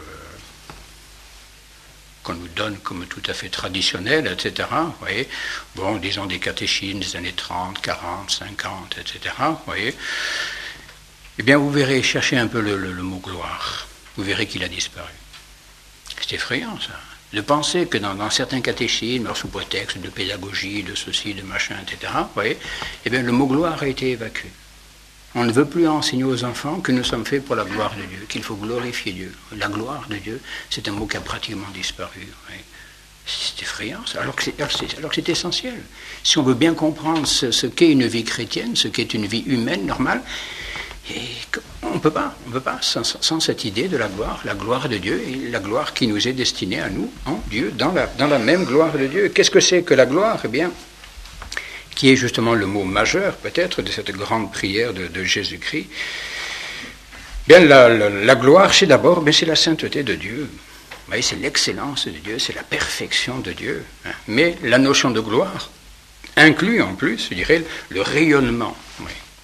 qu'on nous donne comme tout à fait traditionnels, etc., voyez, bon, disons des catéchismes des années 30, 40, 50, etc., voyez, eh bien, vous verrez, cherchez un peu le mot gloire, vous verrez qu'il a disparu. C'est effrayant, ça. De penser que dans certains catéchismes, sous prétexte de pédagogie, de ceci, de machin, etc., vous voyez, eh bien, le mot gloire a été évacué. On ne veut plus enseigner aux enfants que nous sommes faits pour la gloire de Dieu, qu'il faut glorifier Dieu. La gloire de Dieu, c'est un mot qui a pratiquement disparu. Oui. C'est effrayant, ça, alors que c'est essentiel. Si on veut bien comprendre ce qu'est une vie chrétienne, ce qu'est une vie humaine normale, et on ne peut pas sans cette idée de la gloire de Dieu, et la gloire qui nous est destinée à nous, en Dieu, dans la même gloire de Dieu. Qu'est-ce que c'est que la gloire? Eh bien, qui est justement le mot majeur, peut-être, de cette grande prière de Jésus-Christ. Bien, la gloire, c'est d'abord, c'est la sainteté de Dieu. Oui, c'est l'excellence de Dieu, c'est la perfection de Dieu. Mais la notion de gloire inclut en plus, je dirais, le rayonnement. Oui.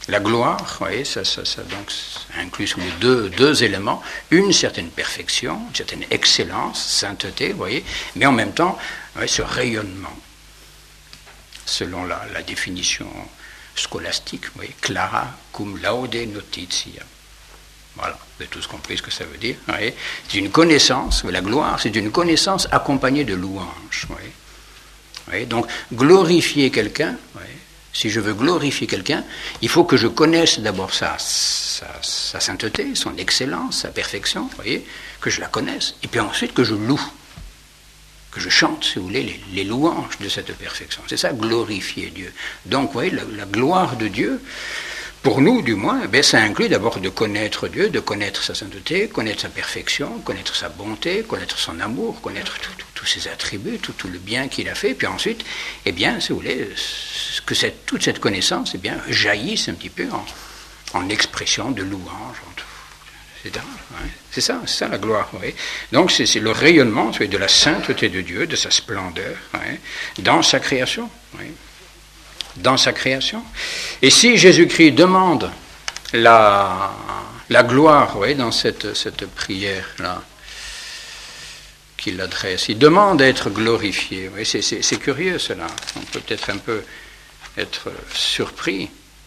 La gloire, vous voyez, ça donc, ça inclut sous les deux éléments une certaine perfection, une certaine excellence, sainteté, vous voyez, mais en même temps, ouais, ce rayonnement, selon la définition scolastique, vous voyez, clara cum laude notitia. Voilà, vous avez tous compris ce que ça veut dire. Vous voyez. C'est une connaissance, la gloire, c'est une connaissance accompagnée de louange. Vous voyez. Vous voyez. Donc, glorifier quelqu'un, vous voyez, si je veux glorifier quelqu'un, il faut que je connaisse d'abord sa sainteté, son excellence, sa perfection, vous voyez, que je la connaisse, et puis ensuite que je loue, que je chante, si vous voulez, les louanges de cette perfection. C'est ça, glorifier Dieu. Donc, vous voyez, la gloire de Dieu, pour nous, du moins, eh ça inclut d'abord de connaître Dieu, de connaître sa sainteté, connaître sa perfection, connaître sa bonté, connaître son amour, connaître tous ses attributs, tout le bien qu'il a fait. Puis ensuite, eh bien, si vous voulez, que toute cette connaissance, eh bien, jaillisse un petit peu en expression de louange, etc. Ouais. C'est ça la gloire. Ouais. Donc c'est le rayonnement de la sainteté de Dieu, de sa splendeur, ouais, dans sa création. Ouais. Dans sa création. Et si Jésus-Christ demande la gloire, oui, dans cette prière-là qu'il adresse, il demande d'être glorifié. Oui, c'est curieux cela. On peut peut-être un peu être surpris.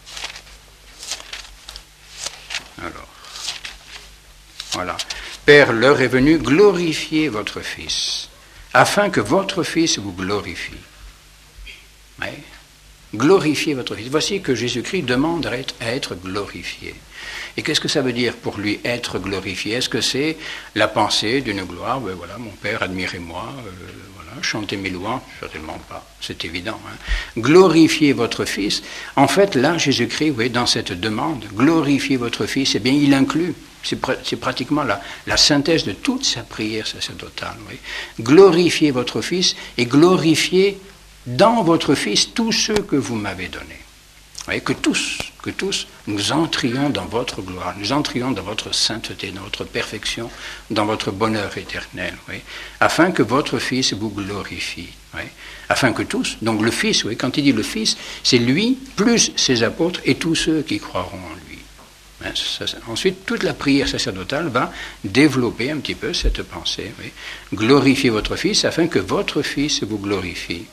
Alors, voilà. Père, l'heure est venue, glorifiez votre Fils, afin que votre Fils vous glorifie. Oui. Glorifiez votre Fils. Voici que Jésus-Christ demande à être glorifié. Et qu'est-ce que ça veut dire pour lui être glorifié? Est-ce que c'est la pensée d'une gloire? Ben voilà, mon Père, admirez-moi, voilà, chantez mes louanges? Certainement pas, c'est évident. Hein. Glorifiez votre Fils. En fait, là, Jésus-Christ, oui, dans cette demande, glorifiez votre Fils, eh bien, il inclut, c'est pratiquement la synthèse de toute sa prière sacerdotale. Oui. Glorifiez votre Fils et glorifiez dans votre Fils tous ceux que vous m'avez donnés. Vous voyez, que tous, nous entrions dans votre gloire, nous entrions dans votre sainteté, dans votre perfection, dans votre bonheur éternel, oui, afin que votre Fils vous glorifie. Oui, afin que tous, donc le Fils, oui, quand il dit le Fils, c'est lui, plus ses apôtres et tous ceux qui croiront en lui. Ensuite, toute la prière sacerdotale va développer un petit peu cette pensée. Oui. Glorifiez votre Fils afin que votre Fils vous glorifie.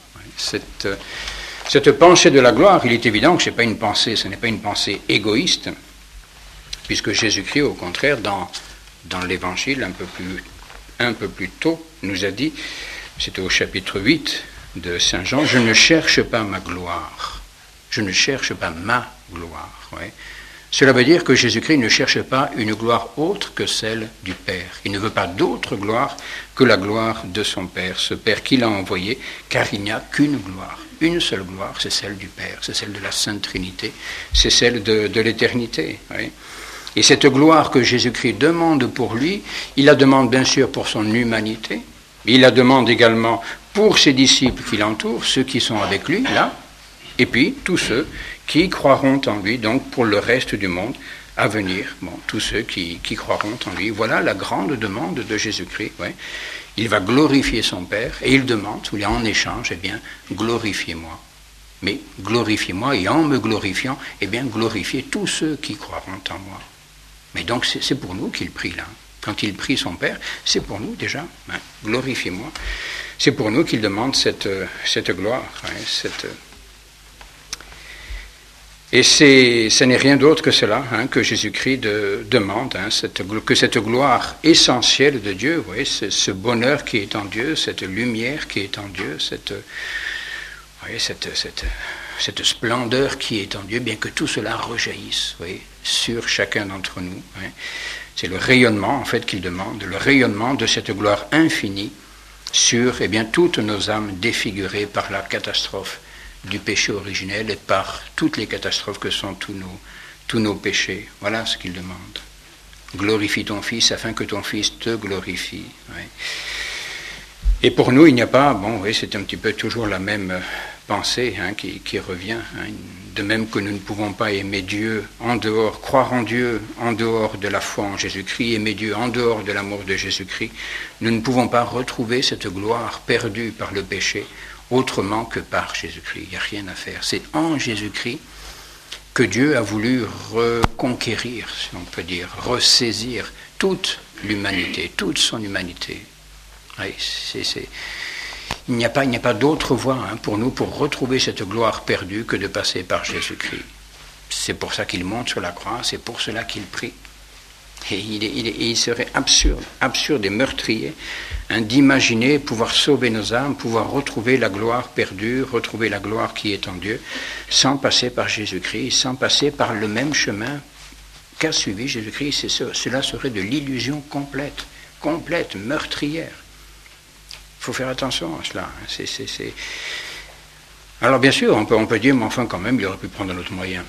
Cette pensée de la gloire, il est évident que ce n'est pas une pensée égoïste, puisque Jésus-Christ, au contraire, dans l'Évangile, un peu plus tôt, nous a dit, c'était au chapitre 8 de Saint Jean, « Je ne cherche pas ma gloire. Je ne cherche pas ma gloire. Ouais. » Cela veut dire que Jésus-Christ ne cherche pas une gloire autre que celle du Père. Il ne veut pas d'autre gloire que la gloire de son Père, ce Père qu'il a envoyé, car il n'y a qu'une gloire. Une seule gloire, c'est celle du Père, c'est celle de la Sainte Trinité, c'est celle de l'éternité. Oui. Et cette gloire que Jésus-Christ demande pour lui, il la demande bien sûr pour son humanité, il la demande également pour ses disciples qui l'entourent, ceux qui sont avec lui, là, et puis tous ceux qui croiront en lui, donc pour le reste du monde à venir, bon, tous ceux qui croiront en lui. Voilà la grande demande de Jésus-Christ. Ouais. Il va glorifier son Père et il demande, ou en échange, eh bien, glorifiez-moi. Mais glorifiez-moi et en me glorifiant, eh bien, glorifiez tous ceux qui croiront en moi. Mais donc c'est pour nous qu'il prie là. Quand il prie son Père, c'est pour nous déjà. Hein. Glorifiez-moi. C'est pour nous qu'il demande cette gloire, hein, Et ce n'est rien d'autre que cela, hein, que Jésus-Christ demande, hein, que cette gloire essentielle de Dieu, vous voyez, ce bonheur qui est en Dieu, cette lumière qui est en Dieu, cette splendeur qui est en Dieu, bien que tout cela rejaillisse, vous voyez, sur chacun d'entre nous. Hein. C'est le rayonnement, en fait, qu'il demande, le rayonnement de cette gloire infinie sur, eh bien, toutes nos âmes défigurées par la catastrophe du péché originel et par toutes les catastrophes que sont tous nos péchés. Voilà ce qu'il demande. Glorifie ton Fils afin que ton Fils te glorifie. Ouais. Et pour nous, il n'y a pas, bon, oui, c'est un petit peu toujours la même pensée, hein, qui revient. Hein, de même que nous ne pouvons pas aimer Dieu en dehors, croire en Dieu en dehors de la foi en Jésus-Christ, aimer Dieu en dehors de l'amour de Jésus-Christ, nous ne pouvons pas retrouver cette gloire perdue par le péché autrement que par Jésus-Christ. Il n'y a rien à faire. C'est en Jésus-Christ que Dieu a voulu reconquérir, si on peut dire, ressaisir toute l'humanité, toute son humanité. Oui, il n'y a pas d'autre voie pour nous pour retrouver cette gloire perdue que de passer par Jésus-Christ. C'est pour ça qu'il monte sur la croix, c'est pour cela qu'il prie. Et il serait absurde et meurtrier d'imaginer pouvoir sauver nos âmes, pouvoir retrouver la gloire perdue, retrouver la gloire qui est en Dieu, sans passer par Jésus-Christ, sans passer par le même chemin qu'a suivi Jésus-Christ. Cela serait de l'illusion complète, meurtrière. Il faut faire attention à cela. Alors bien sûr, on peut dire, mais enfin quand même, il aurait pu prendre un autre moyen.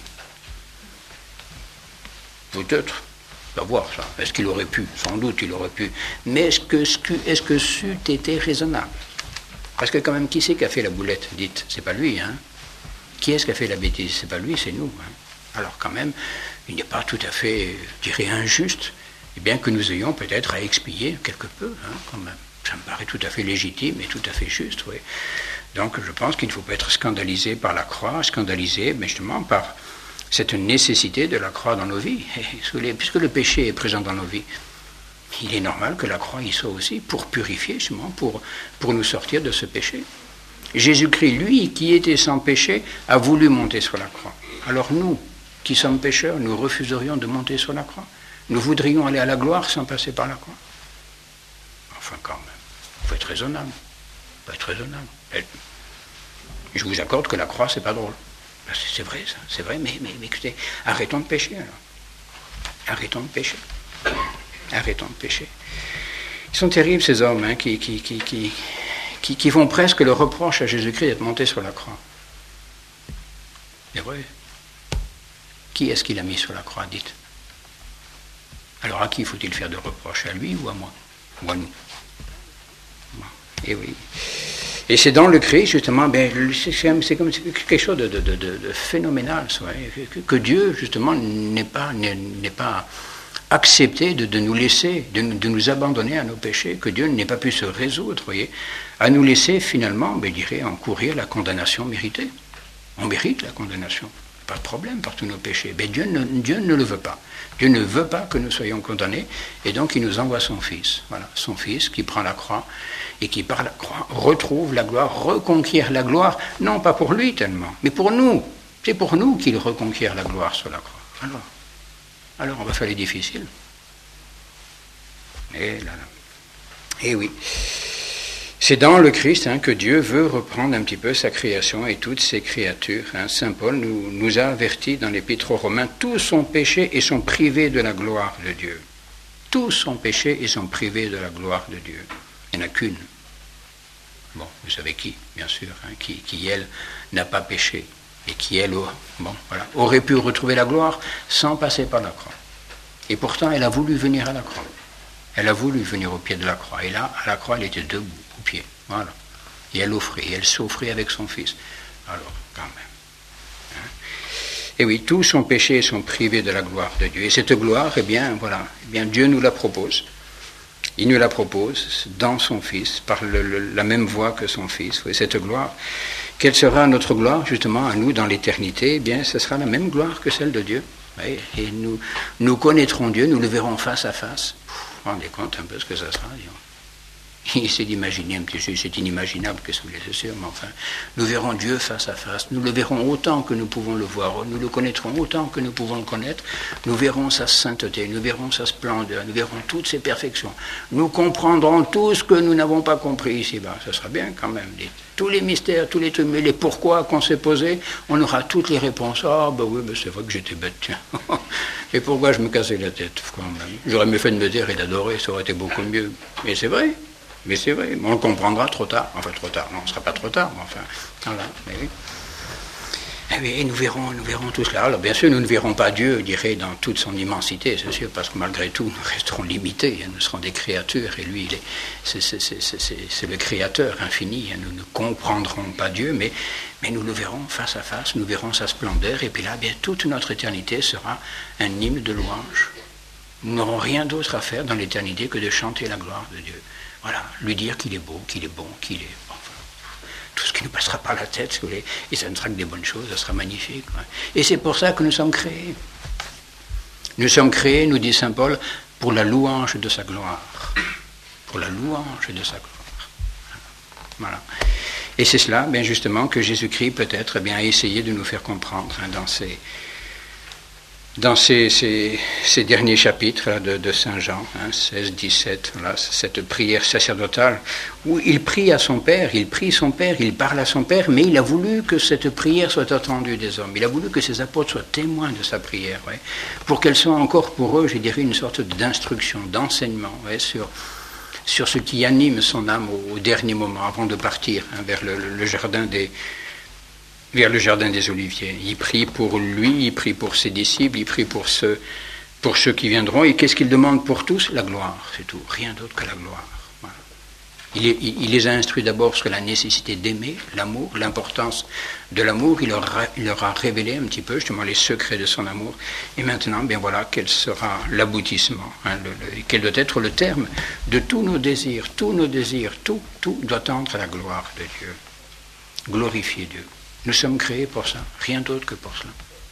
Peut-être. On va voir ça. Est-ce qu'il aurait pu? Sans doute, il aurait pu. Mais est-ce que c'eût été raisonnable? Parce que quand même, qui c'est qui a fait la boulette? Dites, c'est pas lui, hein? Qui est-ce qui a fait la bêtise? C'est pas lui, c'est nous. Hein? Alors quand même, il n'est pas tout à fait, je dirais, injuste, et bien que nous ayons peut-être à expier quelque peu, hein, quand même. Ça me paraît tout à fait légitime et tout à fait juste, oui. Donc je pense qu'il ne faut pas être scandalisé par la croix, scandalisé, mais justement par cette nécessité de la croix dans nos vies. Et puisque le péché est présent dans nos vies, il est normal que la croix y soit aussi pour purifier, justement, pour nous sortir de ce péché. Jésus-Christ, lui, qui était sans péché, a voulu monter sur la croix. Alors nous, qui sommes pécheurs, nous refuserions de monter sur la croix. Nous voudrions aller à la gloire sans passer par la croix. Enfin, quand même, il faut être raisonnable. Il faut être raisonnable. Et je vous accorde que la croix, c'est pas drôle. C'est vrai, ça, c'est vrai, mais écoutez, arrêtons de pécher, alors. Arrêtons de pécher. Arrêtons de pécher. Ils sont terribles, ces hommes, hein, qui font presque le reproche à Jésus-Christ d'être monté sur la croix. C'est vrai. Qui est-ce qu'il a mis sur la croix, dites? Alors à qui faut-il faire de reproche? À lui ou à moi? Ou à nous? Et oui. Et c'est dans le Christ, justement, c'est comme quelque chose de phénoménal, que Dieu, justement, n'est pas accepté de nous laisser, de nous abandonner à nos péchés, que Dieu n'ait pas pu se résoudre, voyez, à nous laisser finalement, je dirais, encourir la condamnation méritée. On mérite la condamnation, pas de problème par tous nos péchés. Mais Dieu ne le veut pas. Dieu ne veut pas que nous soyons condamnés, et donc il nous envoie son Fils. Voilà, son Fils qui prend la croix, et qui par la croix retrouve la gloire, reconquiert la gloire, non pas pour lui tellement, mais pour nous. C'est pour nous qu'il reconquiert la gloire sur la croix. Alors on va faire les difficiles. Et oui. C'est dans le Christ que Dieu veut reprendre un petit peu sa création et toutes ses créatures. Saint Paul nous a avertis dans l'Épître aux Romains, tous sont péchés et sont privés de la gloire de Dieu. Tous sont péchés et sont privés de la gloire de Dieu. Il n'y en a qu'une. Bon, vous savez qui, bien sûr, qui elle, n'a pas péché et qui, elle, aurait pu retrouver la gloire sans passer par la croix. Et pourtant, elle a voulu venir à la croix. Elle a voulu venir au pied de la croix. Et là, à la croix, elle était debout, au pied. Voilà. Et elle offrait, et elle s'offrait avec son Fils. Alors, quand même. Et oui, tous sont péchés et sont privés de la gloire de Dieu. Et cette gloire, eh bien, Dieu nous la propose. Il nous la propose dans son Fils, par la même voie que son Fils. Et cette gloire, quelle sera notre gloire, justement, à nous dans l'éternité? Eh bien, ce sera la même gloire que celle de Dieu. Et nous connaîtrons Dieu, nous le verrons face à face. Vous vous rendez compte un peu ce que ça sera, disons. Essayez d'imaginer un petit peu, c'est inimaginable, qu'est-ce que vous voulez, c'est sûr, mais enfin, nous verrons Dieu face à face, nous le verrons autant que nous pouvons le voir, nous le connaîtrons autant que nous pouvons le connaître, nous verrons sa sainteté, nous verrons sa splendeur, nous verrons toutes ses perfections, nous comprendrons tout ce que nous n'avons pas compris ici-bas, ça sera bien quand même, tous les mystères, tous les trucs, mais les pourquoi qu'on s'est posés, on aura toutes les réponses. Oui, c'est vrai que j'étais bête, tiens. Et pourquoi je me cassais la tête quand même? J'aurais mieux fait de me taire et d'adorer, ça aurait été beaucoup mieux. Mais c'est vrai. Mais on le comprendra trop tard. Enfin, trop tard. Non, ce ne sera pas trop tard, mais enfin, voilà. Mais oui. Et nous verrons tout cela. Alors, bien sûr, nous ne verrons pas Dieu, je dirais, dans toute son immensité, c'est sûr, parce que malgré tout, nous resterons limités. Nous serons des créatures, et lui, c'est le Créateur infini. Nous ne comprendrons pas Dieu, mais nous le verrons face à face, nous verrons sa splendeur, et puis là, bien, toute notre éternité sera un hymne de louange. Nous n'aurons rien d'autre à faire dans l'éternité que de chanter la gloire de Dieu. Voilà, lui dire qu'il est beau, qu'il est bon, qu'il est... Enfin, tout ce qui nous passera par la tête, si vous voulez, et ça ne sera que des bonnes choses, ça sera magnifique. Ouais. Et c'est pour ça que nous sommes créés. Nous sommes créés, nous dit saint Paul, pour la louange de sa gloire. Pour la louange de sa gloire. Voilà. Et c'est cela, bien justement, que Jésus-Christ peut-être a essayé de nous faire comprendre dans ces derniers chapitres là, de Saint Jean, 16, 17, voilà, cette prière sacerdotale, où il prie à son Père, il prie son Père, il parle à son Père, mais il a voulu que cette prière soit entendue des hommes. Il a voulu que ses apôtres soient témoins de sa prière, ouais, pour qu'elle soit encore pour eux, je dirais, une sorte d'instruction, d'enseignement, ouais, sur ce qui anime son âme au dernier moment, avant de partir vers le jardin des Oliviers. Il prie pour lui, il prie pour ses disciples, il prie pour ceux qui viendront. Et qu'est-ce qu'il demande pour tous? La gloire, c'est tout. Rien d'autre que la gloire. Voilà. Il les a instruits d'abord sur la nécessité d'aimer, l'amour, l'importance de l'amour. Il leur a révélé un petit peu justement les secrets de son amour. Et maintenant, bien voilà, quel sera l'aboutissement, quel doit être le terme de tous nos désirs. Tous nos désirs, tout doit tendre à la gloire de Dieu. Glorifier Dieu. Nous sommes créés pour ça, rien d'autre que pour cela.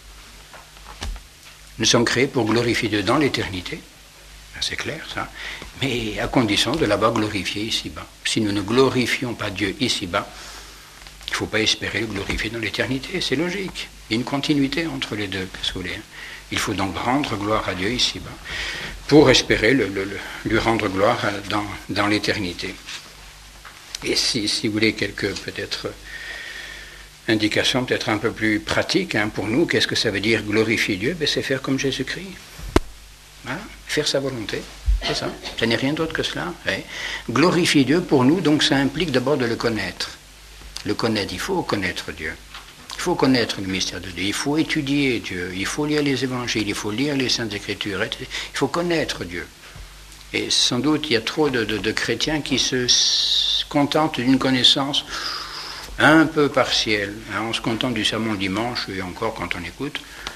Nous sommes créés pour glorifier Dieu dans l'éternité, c'est clair ça, mais à condition de là-bas glorifier ici-bas. Si nous ne glorifions pas Dieu ici-bas, il ne faut pas espérer le glorifier dans l'éternité, c'est logique. Il y a une continuité entre les deux, si vous voulez. Il faut donc rendre gloire à Dieu ici-bas, pour espérer lui rendre gloire dans l'éternité. Et si vous voulez quelques peut-être indication peut-être un peu plus pratique pour nous, qu'est-ce que ça veut dire glorifier Dieu? C'est faire comme Jésus-Christ. Voilà. Faire sa volonté, c'est ça. Ça n'est rien d'autre que cela. Ouais. Glorifier Dieu, pour nous, donc ça implique d'abord de le connaître. Le connaître, il faut connaître Dieu. Il faut connaître le mystère de Dieu. Il faut étudier Dieu. Il faut lire les évangiles. Il faut lire les Saintes Écritures. Il faut connaître Dieu. Et sans doute, il y a trop de chrétiens qui se contentent d'une connaissance un peu partiel. On se contente du sermon le dimanche, et encore quand on écoute.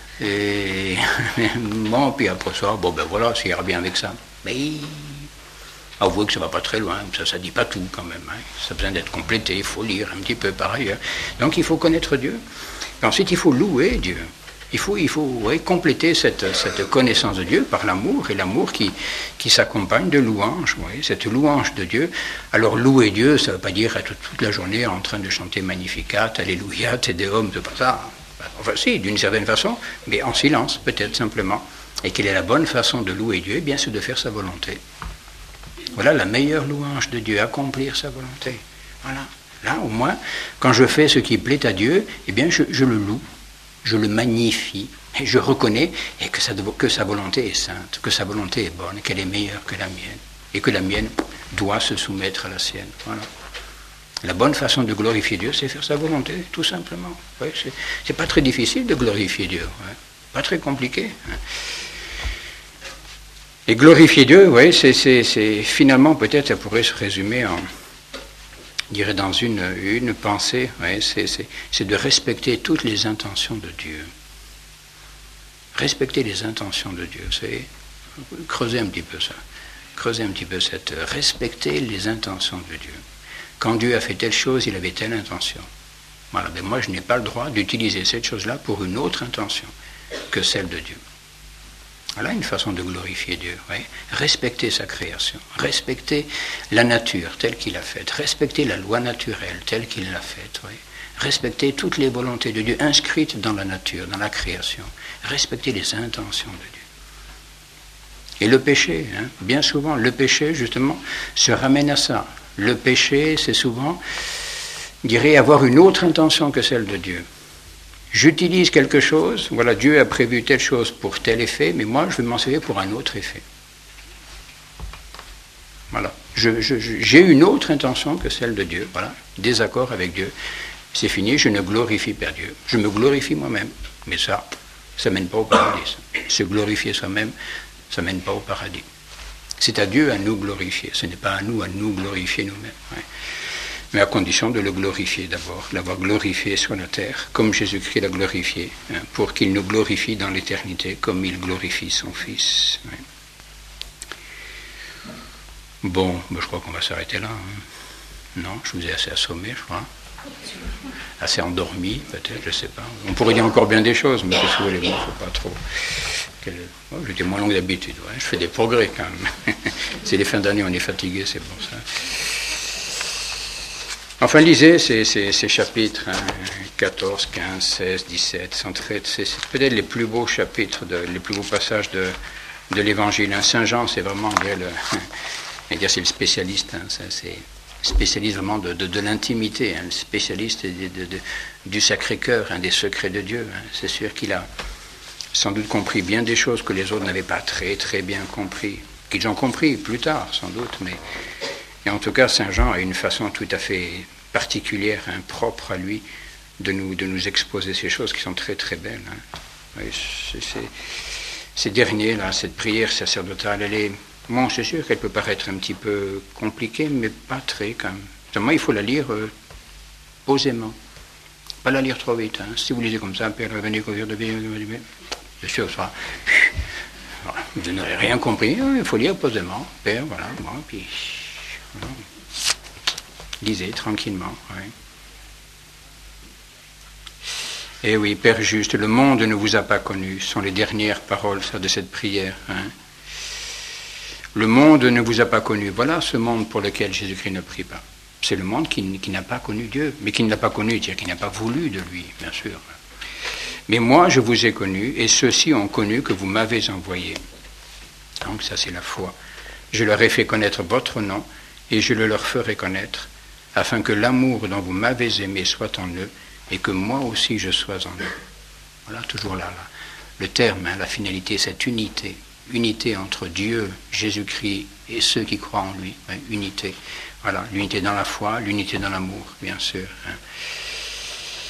Et bon, puis après ça, voilà, ça ira bien avec ça. Mais avouez que ça ne va pas très loin, ça ne dit pas tout quand même. Ça a besoin d'être complété, il faut lire un petit peu par ailleurs. Donc il faut connaître Dieu. Et ensuite, il faut louer Dieu. Il faut compléter cette connaissance de Dieu par l'amour, et l'amour qui s'accompagne de louange, cette louange de Dieu. Alors louer Dieu, ça ne veut pas dire être toute la journée en train de chanter Magnificat, Alléluia, Te Deum, c'est pas ça. Enfin si, d'une certaine façon, mais en silence, peut-être simplement. Et quelle est la bonne façon de louer Dieu? Eh bien, c'est de faire sa volonté. Voilà la meilleure louange de Dieu, accomplir sa volonté. Voilà. Là, au moins, quand je fais ce qui plaît à Dieu, eh bien, je le loue. Je le magnifie, et je reconnais que sa volonté est sainte, que sa volonté est bonne, qu'elle est meilleure que la mienne, et que la mienne doit se soumettre à la sienne. Voilà. La bonne façon de glorifier Dieu, c'est faire sa volonté, tout simplement. Ouais, c'est pas très difficile de glorifier Dieu, pas très compliqué. Et glorifier Dieu, c'est finalement, peut-être, ça pourrait se résumer je dirais dans une pensée, c'est de respecter toutes les intentions de Dieu. Respecter les intentions de Dieu, c'est creuser un petit peu ça. Creuser un petit peu respecter les intentions de Dieu. Quand Dieu a fait telle chose, il avait telle intention. Voilà, mais moi je n'ai pas le droit d'utiliser cette chose-là pour une autre intention que celle de Dieu. Voilà une façon de glorifier Dieu. Respecter sa création, respecter la nature telle qu'il l'a faite, respecter la loi naturelle telle qu'il l'a faite, respecter toutes les volontés de Dieu inscrites dans la nature, dans la création, respecter les intentions de Dieu. Et le péché, bien souvent, le péché justement se ramène à ça. Le péché, c'est souvent, je dirais, avoir une autre intention que celle de Dieu. J'utilise quelque chose, voilà, Dieu a prévu telle chose pour tel effet, mais moi, je vais m'en servir pour un autre effet. Voilà. J'ai une autre intention que celle de Dieu, voilà, désaccord avec Dieu. C'est fini, je ne glorifie pas Dieu. Je me glorifie moi-même, mais ça ne mène pas au paradis. Se glorifier soi-même, ça ne mène pas au paradis. C'est à Dieu à nous glorifier, ce n'est pas à nous glorifier nous-mêmes. Mais à condition de le glorifier d'abord, l'avoir glorifié sur la terre, comme Jésus-Christ l'a glorifié, pour qu'il nous glorifie dans l'éternité, comme il glorifie son Fils. Bon, je crois qu'on va s'arrêter là. Non, je vous ai assez assommé, je crois. assez endormi, peut-être, je ne sais pas. On pourrait dire encore bien des choses, mais qu'est-ce que vous voulez, il ne faut pas trop. J'étais moins long que d'habitude, ouais. Je fais des progrès quand même. C'est les fins d'année, on est fatigué, c'est bon ça. Enfin, lisez ces chapitres, hein, 14, 15, 16, 17, 113, c'est peut-être les plus beaux chapitres, les plus beaux passages de l'Évangile. Hein. Saint Jean, c'est vraiment, c'est le spécialiste, hein, c'est spécialiste vraiment de l'intimité, hein, le spécialiste du Sacré-Cœur, hein, des secrets de Dieu. Hein. C'est sûr qu'il a sans doute compris bien des choses que les autres n'avaient pas très très bien compris, qu'ils ont compris plus tard sans doute, mais et en tout cas Saint Jean a une façon tout à fait particulière, hein, propre à lui, de nous exposer ces choses qui sont très très belles. Hein. Oui, ces derniers là, cette prière sacerdotale, elle est, bon, c'est sûr qu'elle peut paraître un petit peu compliquée, mais pas très quand même. Seulement il faut la lire posément, pas la lire trop vite. Hein. Si vous lisez comme ça, Père, venez conduire de bien, bien sûr, ça. Voilà. Vous n'aurez rien compris, il faut lire posément. Père, voilà, bon, puis voilà. Lisez tranquillement. Oui. Eh oui, Père juste, le monde ne vous a pas connu, sont les dernières paroles de cette prière. Hein. Le monde ne vous a pas connu. Voilà ce monde pour lequel Jésus-Christ ne prie pas. C'est le monde qui n'a pas connu Dieu, mais qui ne l'a pas connu, c'est-à-dire qui n'a pas voulu de lui, bien sûr. Mais moi, je vous ai connu, et ceux-ci ont connu que vous m'avez envoyé. Donc ça, c'est la foi. Je leur ai fait connaître votre nom, et je le leur ferai connaître, afin que l'amour dont vous m'avez aimé soit en eux, et que moi aussi je sois en eux. Voilà, toujours là. Le terme, hein, la finalité, cette unité. Unité entre Dieu, Jésus-Christ, et ceux qui croient en lui. Hein, unité. Voilà, l'unité dans la foi, l'unité dans l'amour, bien sûr. Hein.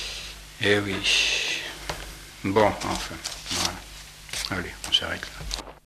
Eh oui. Bon, enfin, voilà. Allez, on s'arrête là.